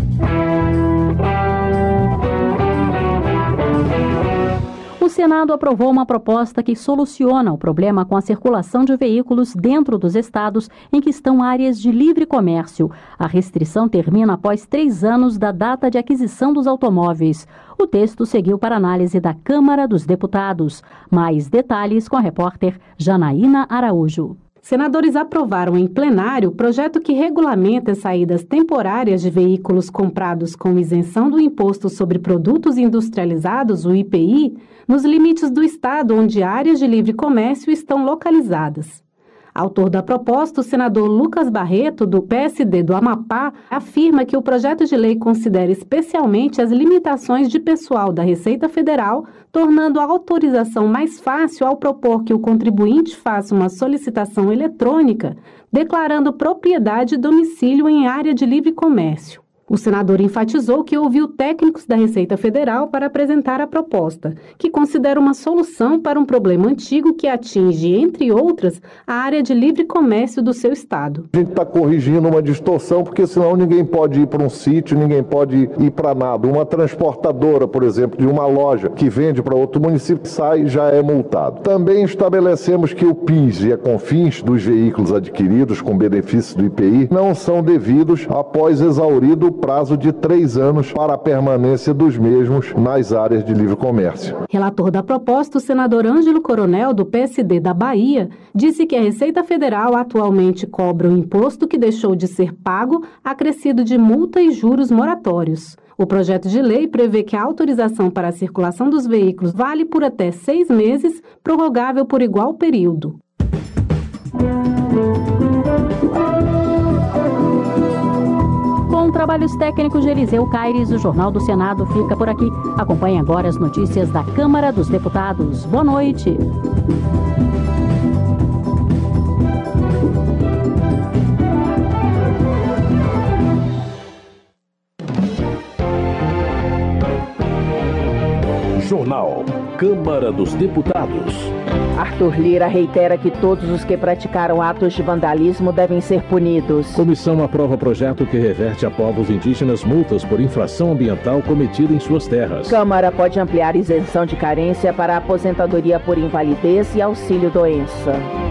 [SPEAKER 13] O Senado aprovou uma proposta que soluciona o problema com a circulação de veículos dentro dos estados em que estão áreas de livre comércio. A restrição termina após três anos da data de aquisição dos automóveis. O texto seguiu para análise da Câmara dos Deputados. Mais detalhes com a repórter Janaína Araújo.
[SPEAKER 17] Senadores aprovaram em plenário o projeto que regulamenta as saídas temporárias de veículos comprados com isenção do Imposto sobre Produtos Industrializados, o I P I, nos limites do estado onde áreas de livre comércio estão localizadas. Autor da proposta, o senador Lucas Barreto, do P S D do Amapá, afirma que o projeto de lei considera especialmente as limitações de pessoal da Receita Federal, tornando a autorização mais fácil ao propor que o contribuinte faça uma solicitação eletrônica, declarando propriedade e domicílio em área de livre comércio. O senador enfatizou que ouviu técnicos da Receita Federal para apresentar a proposta, que considera uma solução para um problema antigo que atinge, entre outras, a área de livre comércio do seu estado.
[SPEAKER 3] A gente está corrigindo uma distorção, porque senão ninguém pode ir para um sítio, ninguém pode ir para nada. Uma transportadora, por exemplo, de uma loja que vende para outro município, sai e já é multado. Também estabelecemos que o P I S e a CONFINS dos veículos adquiridos com benefício do I P I não são devidos após exaurido prazo de três anos para a permanência dos mesmos nas áreas de livre comércio.
[SPEAKER 17] Relator da proposta, o senador Ângelo Coronel, do P S D da Bahia, disse que a Receita Federal atualmente cobra o imposto que deixou de ser pago, acrescido de multa e juros moratórios. O projeto de lei prevê que a autorização para a circulação dos veículos vale por até seis meses, prorrogável por igual período.
[SPEAKER 13] Com trabalhos técnicos de Eliseu Caires, o Jornal do Senado fica por aqui. Acompanhe agora as notícias da Câmara dos Deputados. Boa noite.
[SPEAKER 18] Jornal Câmara dos Deputados.
[SPEAKER 19] Arthur Lira reitera que todos os que praticaram atos de vandalismo devem ser punidos.
[SPEAKER 18] Comissão aprova projeto que reverte a povos indígenas multas por infração ambiental cometida em suas terras.
[SPEAKER 19] Câmara pode ampliar isenção de carência para aposentadoria por invalidez e auxílio-doença.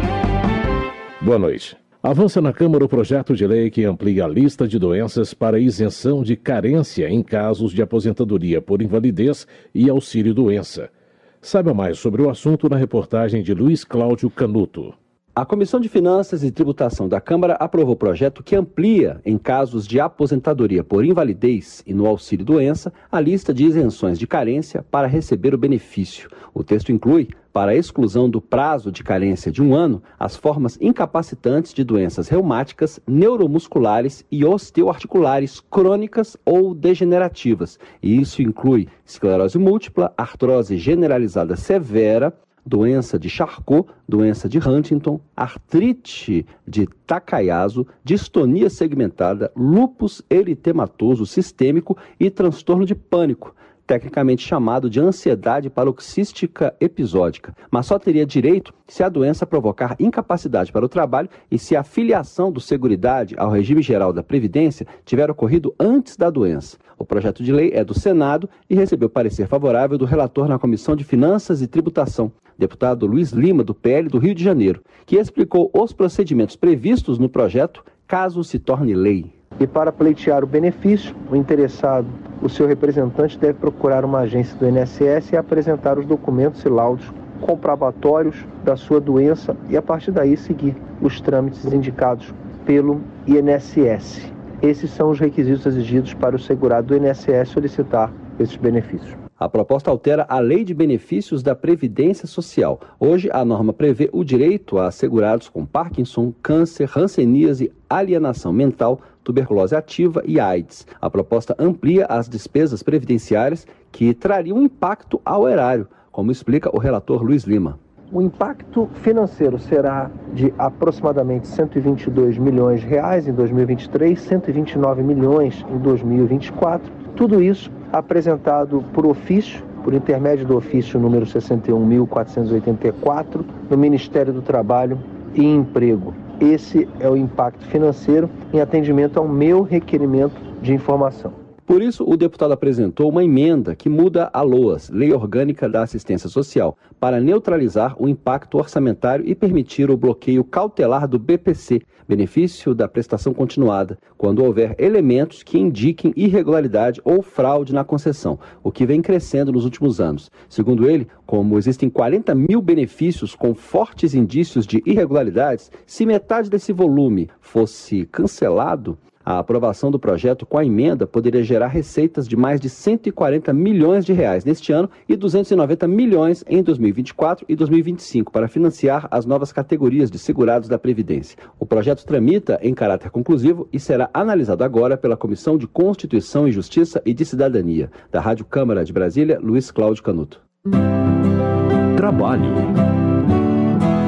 [SPEAKER 18] Boa noite. Avança na Câmara o projeto de lei que amplia a lista de doenças para isenção de carência em casos de aposentadoria por invalidez e auxílio-doença. Saiba mais sobre o assunto na reportagem de Luiz Cláudio Canuto.
[SPEAKER 20] A Comissão de Finanças e Tributação da Câmara aprovou o projeto que amplia, em casos de aposentadoria por invalidez e no auxílio-doença, a lista de isenções de carência para receber o benefício. O texto inclui, para a exclusão do prazo de carência de um ano, as formas incapacitantes de doenças reumáticas, neuromusculares e osteoarticulares crônicas ou degenerativas. E isso inclui esclerose múltipla, artrose generalizada severa, doença de Charcot, doença de Huntington, artrite de Takayasu, distonia segmentada, lúpus eritematoso sistêmico e transtorno de pânico, tecnicamente chamado de ansiedade paroxística episódica, mas só teria direito se a doença provocar incapacidade para o trabalho e se a filiação do Seguridade ao regime geral da Previdência tiver ocorrido antes da doença. O projeto de lei é do Senado e recebeu parecer favorável do relator na Comissão de Finanças e Tributação, deputado Luiz Lima, do P L do Rio de Janeiro, que explicou os procedimentos previstos no projeto caso se torne lei.
[SPEAKER 21] E para pleitear o benefício, o interessado, o seu representante deve procurar uma agência do I N S S e apresentar os documentos e laudos comprobatórios da sua doença e a partir daí seguir os trâmites indicados pelo I N S S. Esses são os requisitos exigidos para o segurado do I N S S solicitar esses benefícios.
[SPEAKER 20] A proposta altera a Lei de Benefícios da Previdência Social. Hoje, a norma prevê o direito a segurados com Parkinson, câncer, hanseníase, alienação mental, tuberculose ativa e AIDS. A proposta amplia as despesas previdenciárias que trariam impacto ao erário, como explica o relator Luiz Lima.
[SPEAKER 21] O impacto financeiro será de aproximadamente cento e vinte e dois milhões de reais em dois mil e vinte e três, cento e vinte e nove milhões em dois mil e vinte e quatro. Tudo isso apresentado por ofício, por intermédio do ofício número sessenta e um mil quatrocentos e oitenta e quatro, no Ministério do Trabalho e Emprego. Esse é o impacto financeiro em atendimento ao meu requerimento de informação.
[SPEAKER 20] Por isso, o deputado apresentou uma emenda que muda a LOAS, Lei Orgânica da Assistência Social, para neutralizar o impacto orçamentário e permitir o bloqueio cautelar do B P C, benefício da prestação continuada, quando houver elementos que indiquem irregularidade ou fraude na concessão, o que vem crescendo nos últimos anos. Segundo ele, como existem quarenta mil benefícios com fortes indícios de irregularidades, se metade desse volume fosse cancelado, a aprovação do projeto com a emenda poderia gerar receitas de mais de cento e quarenta milhões de reais neste ano e duzentos e noventa milhões em dois mil e vinte e quatro e dois mil e vinte e cinco para financiar as novas categorias de segurados da Previdência. O projeto tramita em caráter conclusivo e será analisado agora pela Comissão de Constituição e Justiça e de Cidadania. Da Rádio Câmara de Brasília, Luiz Cláudio Canuto.
[SPEAKER 18] Trabalho.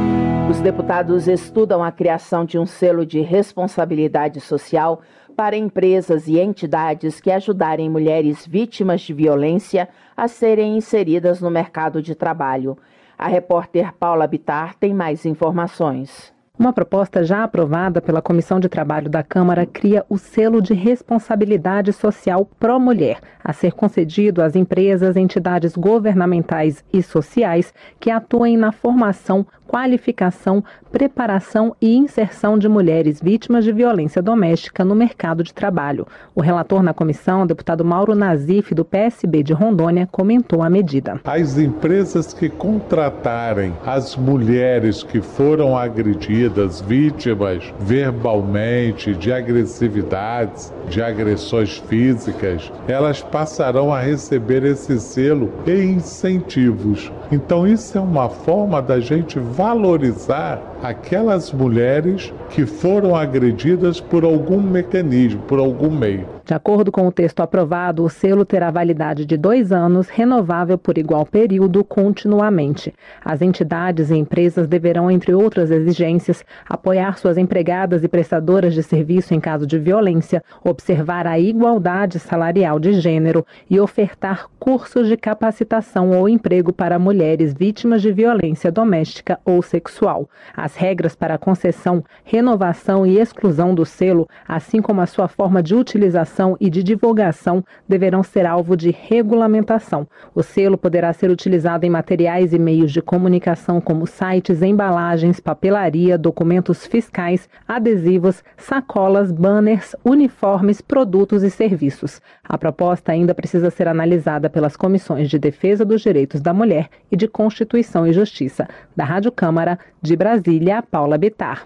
[SPEAKER 19] Os deputados estudam a criação de um selo de responsabilidade social para empresas e entidades que ajudarem mulheres vítimas de violência a serem inseridas no mercado de trabalho. A repórter Paula Bittar tem mais informações.
[SPEAKER 2] Uma proposta já aprovada pela Comissão de Trabalho da Câmara cria o selo de responsabilidade social pró-mulher, a ser concedido às empresas, entidades governamentais e sociais que atuem na formação, qualificação, preparação e inserção de mulheres vítimas de violência doméstica no mercado de trabalho. O relator na comissão, o deputado Mauro Nazif, do P S B de Rondônia, comentou a medida.
[SPEAKER 22] As empresas que contratarem as mulheres que foram agredidas, vítimas verbalmente de agressividades, de agressões físicas, elas passarão a receber esse selo e incentivos. Então isso é uma forma da gente valorizar aquelas mulheres que foram agredidas por algum mecanismo, por algum meio.
[SPEAKER 2] De acordo com o texto aprovado, o selo terá validade de dois anos, renovável por igual período, continuamente. As entidades e empresas deverão, entre outras exigências, apoiar suas empregadas e prestadoras de serviço em caso de violência, observar a igualdade salarial de gênero e ofertar cursos de capacitação ou emprego para mulheres vítimas de violência doméstica ou sexual. As regras para a concessão, renovação e exclusão do selo, assim como a sua forma de utilização e de divulgação, deverão ser alvo de regulamentação. O selo poderá ser utilizado em materiais e meios de comunicação como sites, embalagens, papelaria, documentos fiscais, adesivos, sacolas, banners, uniformes, produtos e serviços. A proposta ainda precisa ser analisada pelas comissões de Defesa dos Direitos da Mulher e de Constituição e Justiça. Da Rádio Câmara, de Brasília, Paula Bittar.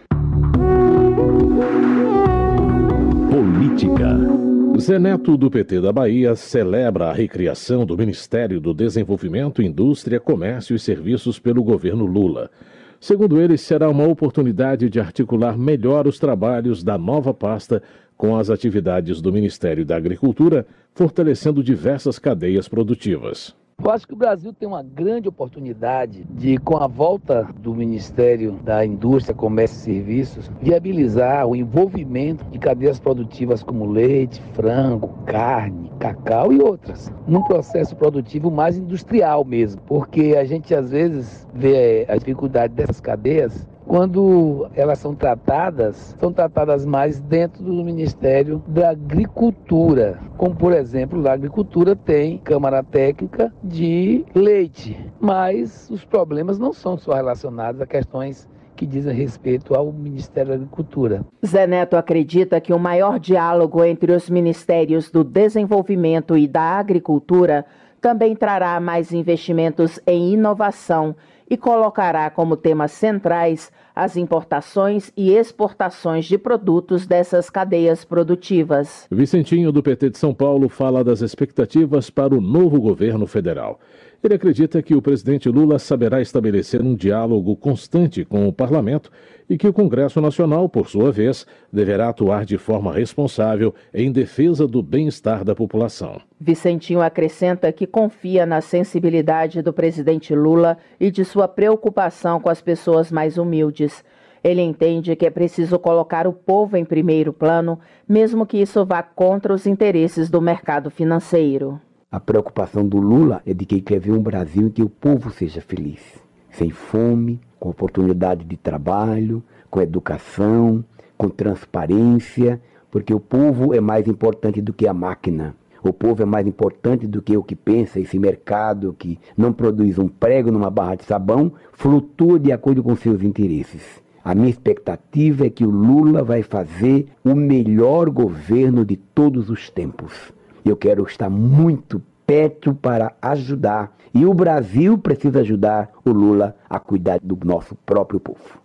[SPEAKER 18] Política. Zé Neto, do P T da Bahia, celebra a recriação do Ministério do Desenvolvimento, Indústria, Comércio e Serviços pelo governo Lula. Segundo ele, será uma oportunidade de articular melhor os trabalhos da nova pasta com as atividades do Ministério da Agricultura, fortalecendo diversas cadeias produtivas.
[SPEAKER 23] Eu acho que o Brasil tem uma grande oportunidade de, com a volta do Ministério da Indústria, Comércio e Serviços, viabilizar o envolvimento de cadeias produtivas como leite, frango, carne, cacau e outras, num processo produtivo mais industrial mesmo, porque a gente às vezes vê a dificuldade dessas cadeias quando elas são tratadas, são tratadas mais dentro do Ministério da Agricultura. Como, por exemplo, a Agricultura tem Câmara Técnica de Leite, mas os problemas não são só relacionados a questões que dizem respeito ao Ministério da Agricultura.
[SPEAKER 19] Zé Neto acredita que o maior diálogo entre os Ministérios do Desenvolvimento e da Agricultura também trará mais investimentos em inovação e colocará como temas centrais as importações e exportações de produtos dessas cadeias produtivas.
[SPEAKER 18] Vicentinho, do P T de São Paulo, fala das expectativas para o novo governo federal. Ele acredita que o presidente Lula saberá estabelecer um diálogo constante com o parlamento e que o Congresso Nacional, por sua vez, deverá atuar de forma responsável em defesa do bem-estar da população.
[SPEAKER 19] Vicentinho acrescenta que confia na sensibilidade do presidente Lula e de sua preocupação com as pessoas mais humildes. Ele entende que é preciso colocar o povo em primeiro plano, mesmo que isso vá contra os interesses do mercado financeiro.
[SPEAKER 24] A preocupação do Lula é de que ele quer ver um Brasil em que o povo seja feliz, sem fome, com oportunidade de trabalho, com educação, com transparência, porque o povo é mais importante do que a máquina. O povo é mais importante do que o que pensa. Esse mercado que não produz um prego numa barra de sabão flutua de acordo com seus interesses. A minha expectativa é que o Lula vai fazer o melhor governo de todos os tempos. Eu quero estar muito perto para ajudar. E o Brasil precisa ajudar o Lula a cuidar do nosso próprio povo.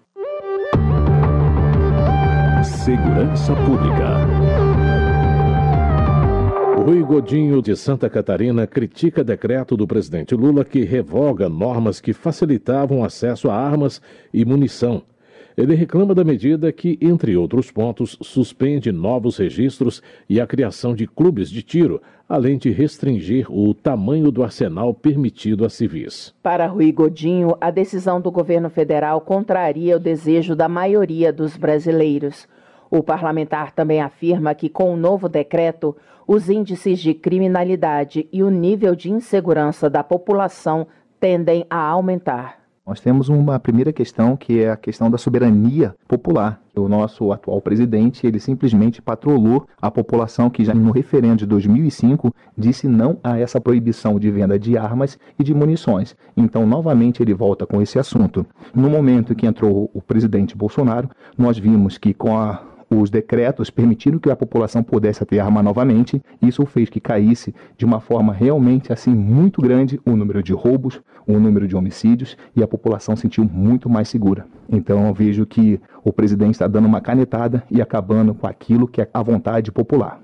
[SPEAKER 18] Segurança Pública. Rui Godinho, de Santa Catarina, critica decreto do presidente Lula que revoga normas que facilitavam acesso a armas e munição. Ele reclama da medida que, entre outros pontos, suspende novos registros e a criação de clubes de tiro, além de restringir o tamanho do arsenal permitido a civis.
[SPEAKER 19] Para Rui Godinho, a decisão do governo federal contraria o desejo da maioria dos brasileiros. O parlamentar também afirma que, com o novo decreto, os índices de criminalidade e o nível de insegurança da população tendem a aumentar.
[SPEAKER 1] Nós temos uma primeira questão, que é a questão da soberania popular. O nosso atual presidente, ele simplesmente patrolou a população que já no referendo de dois mil e cinco disse não a essa proibição de venda de armas e de munições. Então, novamente, ele volta com esse assunto. No momento que entrou o presidente Bolsonaro, nós vimos que com a os decretos permitiram que a população pudesse ter arma novamente. Isso fez que caísse de uma forma realmente assim muito grande o número de roubos, o número de homicídios, e a população se sentiu muito mais segura. Então eu vejo que o presidente está dando uma canetada e acabando com aquilo que é a vontade popular.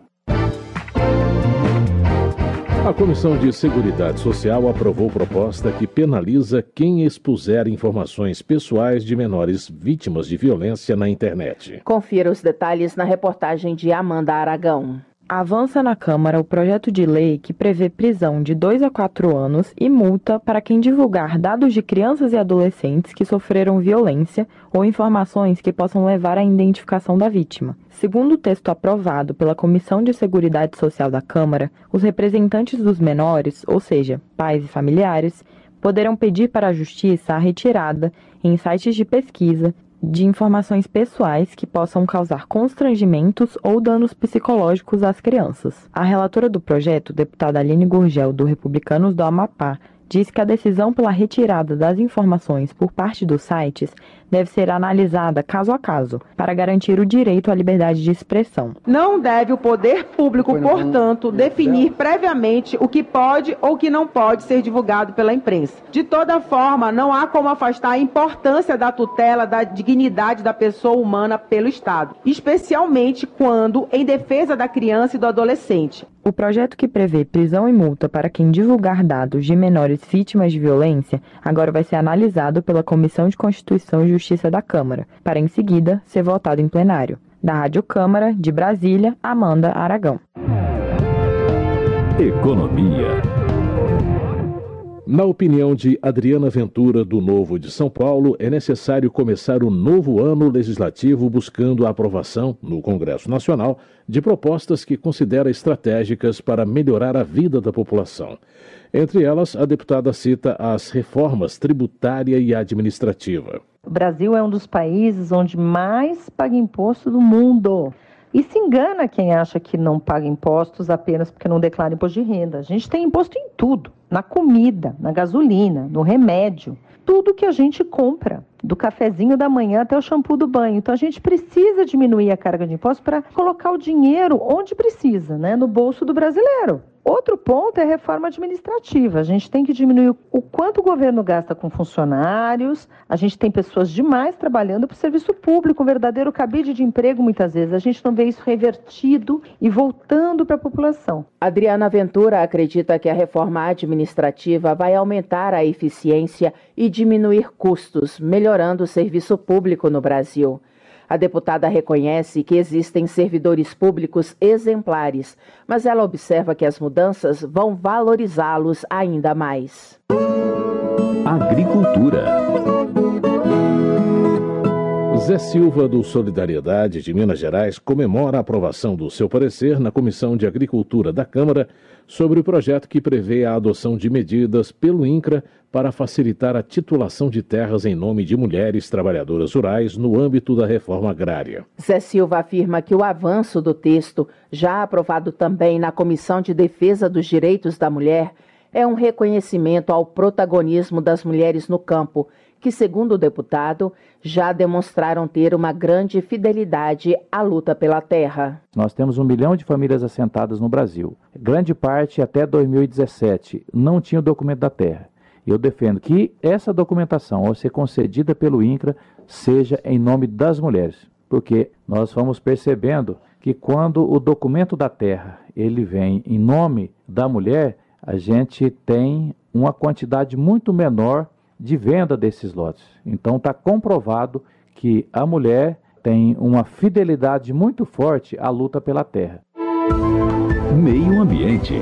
[SPEAKER 18] A Comissão de Seguridade Social aprovou proposta que penaliza quem expuser informações pessoais de menores vítimas de violência na internet.
[SPEAKER 19] Confira os detalhes na reportagem de Amanda Aragão.
[SPEAKER 6] Avança na Câmara o projeto de lei que prevê prisão de dois a quatro anos e multa para quem divulgar dados de crianças e adolescentes que sofreram violência ou informações que possam levar à identificação da vítima. Segundo o texto aprovado pela Comissão de Seguridade Social da Câmara, os representantes dos menores, ou seja, pais e familiares, poderão pedir para a Justiça a retirada, em sites de pesquisa, de informações pessoais que possam causar constrangimentos ou danos psicológicos às crianças. A relatora do projeto, deputada Aline Gurgel, do Republicanos do Amapá, diz que a decisão pela retirada das informações por parte dos sites deve ser analisada caso a caso, para garantir o direito à liberdade de expressão.
[SPEAKER 8] Não deve o poder público, portanto, definir previamente o que pode ou que não pode ser divulgado pela imprensa. De toda forma, não há como afastar a importância da tutela da dignidade da pessoa humana pelo Estado, especialmente quando em defesa da criança e do adolescente.
[SPEAKER 6] O projeto que prevê prisão e multa para quem divulgar dados de menores vítimas de violência agora vai ser analisado pela Comissão de Constituição e Justiça da Câmara, para em seguida ser votado em plenário. Da Rádio Câmara, de Brasília, Amanda Aragão.
[SPEAKER 18] Economia. Na opinião de Adriana Ventura, do Novo de São Paulo, é necessário começar o novo ano legislativo buscando a aprovação, no Congresso Nacional, de propostas que considera estratégicas para melhorar a vida da população. Entre elas, a deputada cita as reformas tributária e administrativa.
[SPEAKER 9] O Brasil é um dos países onde mais paga imposto do mundo. E se engana quem acha que não paga impostos apenas porque não declara imposto de renda. A gente tem imposto em tudo, na comida, na gasolina, no remédio, tudo que a gente compra, do cafezinho da manhã até o shampoo do banho. Então a gente precisa diminuir a carga de impostos para colocar o dinheiro onde precisa, né? No bolso do brasileiro. Outro ponto é a reforma administrativa. A gente tem que diminuir o quanto o governo gasta com funcionários. A gente tem pessoas demais trabalhando para o serviço público, um verdadeiro cabide de emprego muitas vezes. A gente não vê isso revertido e voltando para a população.
[SPEAKER 19] Adriana Ventura acredita que a reforma administrativa vai aumentar a eficiência e diminuir custos, melhorando o serviço público no Brasil. A deputada reconhece que existem servidores públicos exemplares, mas ela observa que as mudanças vão valorizá-los ainda mais.
[SPEAKER 18] Agricultura. Zé Silva, do Solidariedade de Minas Gerais, comemora a aprovação do seu parecer na Comissão de Agricultura da Câmara sobre o projeto que prevê a adoção de medidas pelo INCRA para facilitar a titulação de terras em nome de mulheres trabalhadoras rurais no âmbito da reforma agrária.
[SPEAKER 19] Zé Silva afirma que o avanço do texto, já aprovado também na Comissão de Defesa dos Direitos da Mulher, é um reconhecimento ao protagonismo das mulheres no campo, que, segundo o deputado, já demonstraram ter uma grande fidelidade à luta pela terra.
[SPEAKER 25] Nós temos um milhão de famílias assentadas no Brasil. Grande parte, até dois mil e dezessete, não tinha o documento da terra. Eu defendo que essa documentação, ao ser concedida pelo INCRA, seja em nome das mulheres, porque nós vamos percebendo que quando o documento da terra ele vem em nome da mulher, a gente tem uma quantidade muito menor de venda desses lotes. Então está comprovado que a mulher tem uma fidelidade muito forte à luta pela terra.
[SPEAKER 18] Meio Ambiente.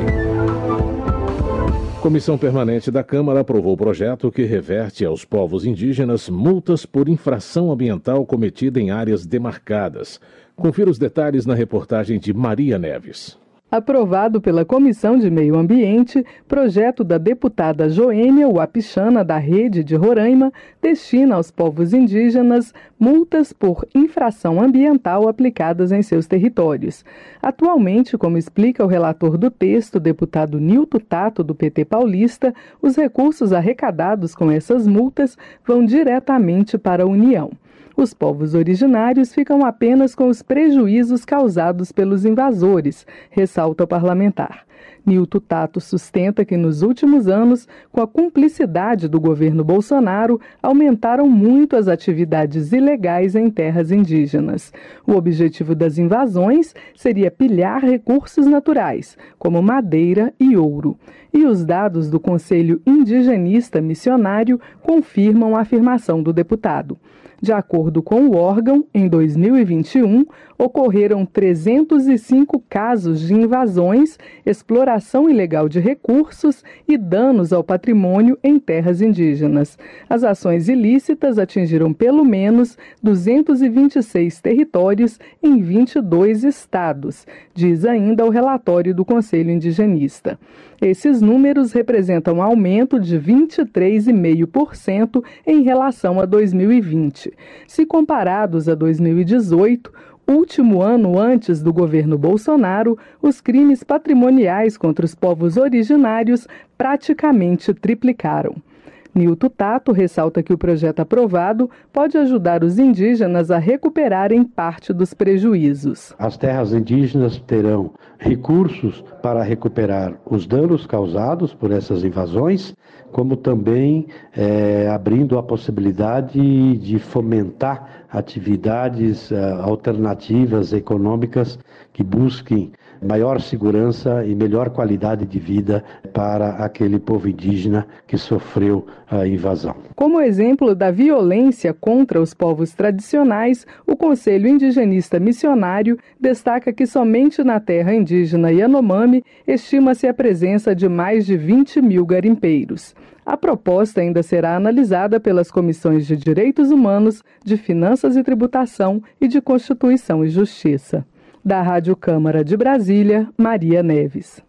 [SPEAKER 18] Comissão Permanente da Câmara aprovou o projeto que reverte aos povos indígenas multas por infração ambiental cometida em áreas demarcadas. Confira os detalhes na reportagem de Maria Neves.
[SPEAKER 4] Aprovado pela Comissão de Meio Ambiente, projeto da deputada Joênia Wapichana, da Rede de Roraima, destina aos povos indígenas multas por infração ambiental aplicadas em seus territórios. Atualmente, como explica o relator do texto, deputado Nilton Tato, do P T paulista, os recursos arrecadados com essas multas vão diretamente para a União. Os povos originários ficam apenas com os prejuízos causados pelos invasores, ressalta o parlamentar. Nilton Tato sustenta que nos últimos anos, com a cumplicidade do governo Bolsonaro, aumentaram muito as atividades ilegais em terras indígenas. O objetivo das invasões seria pilhar recursos naturais, como madeira e ouro. E os dados do Conselho Indigenista Missionário confirmam a afirmação do deputado. De acordo com o órgão, em dois mil e vinte e um, ocorreram trezentos e cinco casos de invasões, exploração ilegal de recursos e danos ao patrimônio em terras indígenas. As ações ilícitas atingiram pelo menos duzentos e vinte e seis territórios em vinte e dois estados, diz ainda o relatório do Conselho Indigenista. Esses números representam um aumento de vinte e três vírgula cinco por cento em relação a dois mil e vinte. Se comparados a dois mil e dezoito, último ano antes do governo Bolsonaro, os crimes patrimoniais contra os povos originários praticamente triplicaram. Nilton Tato ressalta que o projeto aprovado pode ajudar os indígenas a recuperarem parte dos prejuízos.
[SPEAKER 5] As terras indígenas terão recursos para recuperar os danos causados por essas invasões, como também é, abrindo a possibilidade de fomentar atividades é, alternativas econômicas que busquem maior segurança e melhor qualidade de vida para aquele povo indígena que sofreu a invasão.
[SPEAKER 4] Como exemplo da violência contra os povos tradicionais, o Conselho Indigenista Missionário destaca que somente na terra indígena Yanomami estima-se a presença de mais de vinte mil garimpeiros. A proposta ainda será analisada pelas comissões de Direitos Humanos, de Finanças e Tributação e de Constituição e Justiça. Da Rádio Câmara de Brasília, Maria Neves.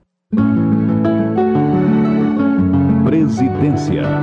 [SPEAKER 18] Presidência.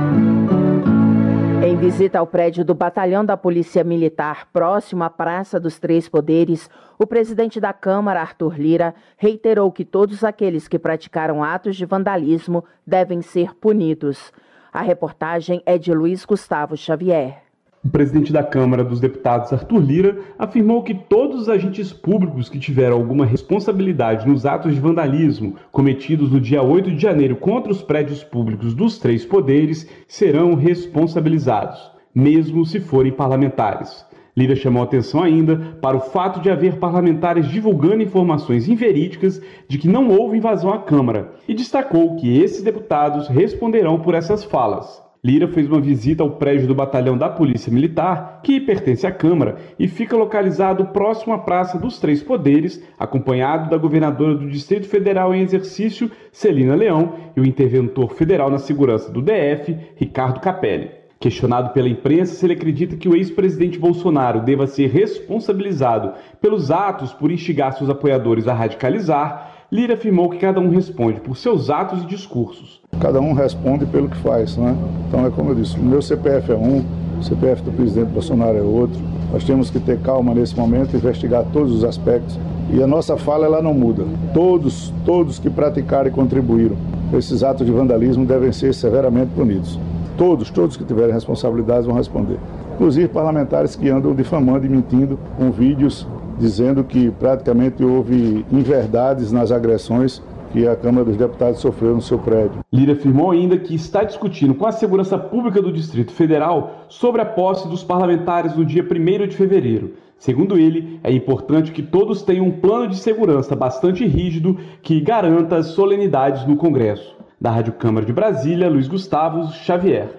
[SPEAKER 19] Em visita ao prédio do Batalhão da Polícia Militar, próximo à Praça dos Três Poderes, o presidente da Câmara, Arthur Lira, reiterou que todos aqueles que praticaram atos de vandalismo devem ser punidos. A reportagem é de Luiz Gustavo Xavier.
[SPEAKER 7] O presidente da Câmara dos Deputados, Arthur Lira, afirmou que todos os agentes públicos que tiveram alguma responsabilidade nos atos de vandalismo cometidos no dia oito de janeiro contra os prédios públicos dos três poderes serão responsabilizados, mesmo se forem parlamentares. Lira chamou atenção ainda para o fato de haver parlamentares divulgando informações inverídicas de que não houve invasão à Câmara e destacou que esses deputados responderão por essas falas. Lira fez uma visita ao prédio do Batalhão da Polícia Militar, que pertence à Câmara e fica localizado próximo à Praça dos Três Poderes, acompanhado da governadora do Distrito Federal em exercício, Celina Leão, e o interventor federal na segurança do D F, Ricardo Capelli. Questionado pela imprensa se ele acredita que o ex-presidente Bolsonaro deva ser responsabilizado pelos atos por instigar seus apoiadores a radicalizar, Lira afirmou que cada um responde por seus atos e discursos.
[SPEAKER 10] Cada um responde pelo que faz, né? Então é como eu disse, o meu C P F é um, o C P F do presidente Bolsonaro é outro. Nós temos que ter calma nesse momento, investigar todos os aspectos. E a nossa fala ela não muda. Todos, todos que praticaram e contribuíram esses atos de vandalismo devem ser severamente punidos. Todos, todos que tiverem responsabilidades vão responder. Inclusive parlamentares que andam difamando e mentindo com vídeos dizendo que praticamente houve inverdades nas agressões que a Câmara dos Deputados sofreu no seu prédio.
[SPEAKER 7] Lira afirmou ainda que está discutindo com a Segurança Pública do Distrito Federal sobre a posse dos parlamentares no dia primeiro de fevereiro. Segundo ele, é importante que todos tenham um plano de segurança bastante rígido que garanta as solenidades no Congresso. Da Rádio Câmara de Brasília, Luiz Gustavo Xavier.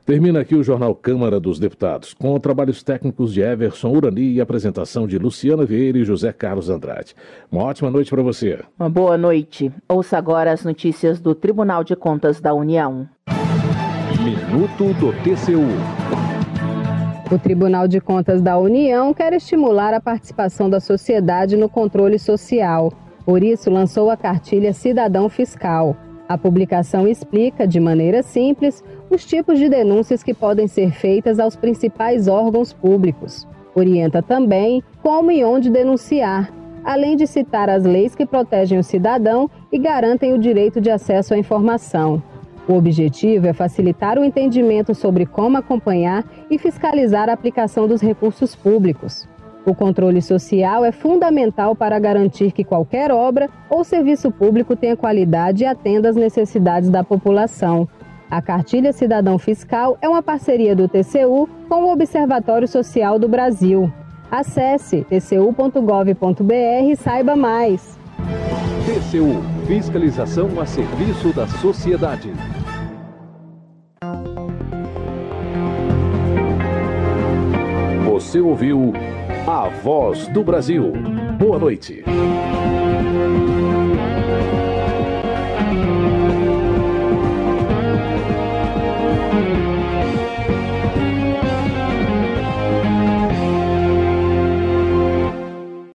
[SPEAKER 18] Termina aqui o Jornal Câmara dos Deputados, com trabalhos técnicos de Everson Urani e apresentação de Luciana Vieira e José Carlos Andrade. Uma ótima noite para você.
[SPEAKER 19] Uma boa noite. Ouça agora as notícias do Tribunal de Contas da União.
[SPEAKER 11] Minuto do T C U.
[SPEAKER 12] O Tribunal de Contas da União quer estimular a participação da sociedade no controle social. Por isso, lançou a cartilha Cidadão Fiscal. A publicação explica, de maneira simples, os tipos de denúncias que podem ser feitas aos principais órgãos públicos. Orienta também como e onde denunciar, além de citar as leis que protegem o cidadão e garantem o direito de acesso à informação. O objetivo é facilitar o entendimento sobre como acompanhar e fiscalizar a aplicação dos recursos públicos. O controle social é fundamental para garantir que qualquer obra ou serviço público tenha qualidade e atenda às necessidades da população. A Cartilha Cidadão Fiscal é uma parceria do T C U com o Observatório Social do Brasil. Acesse t c u ponto gov ponto b r e saiba mais.
[SPEAKER 11] T C U, fiscalização a serviço da sociedade. Você ouviu A Voz do Brasil. Boa noite.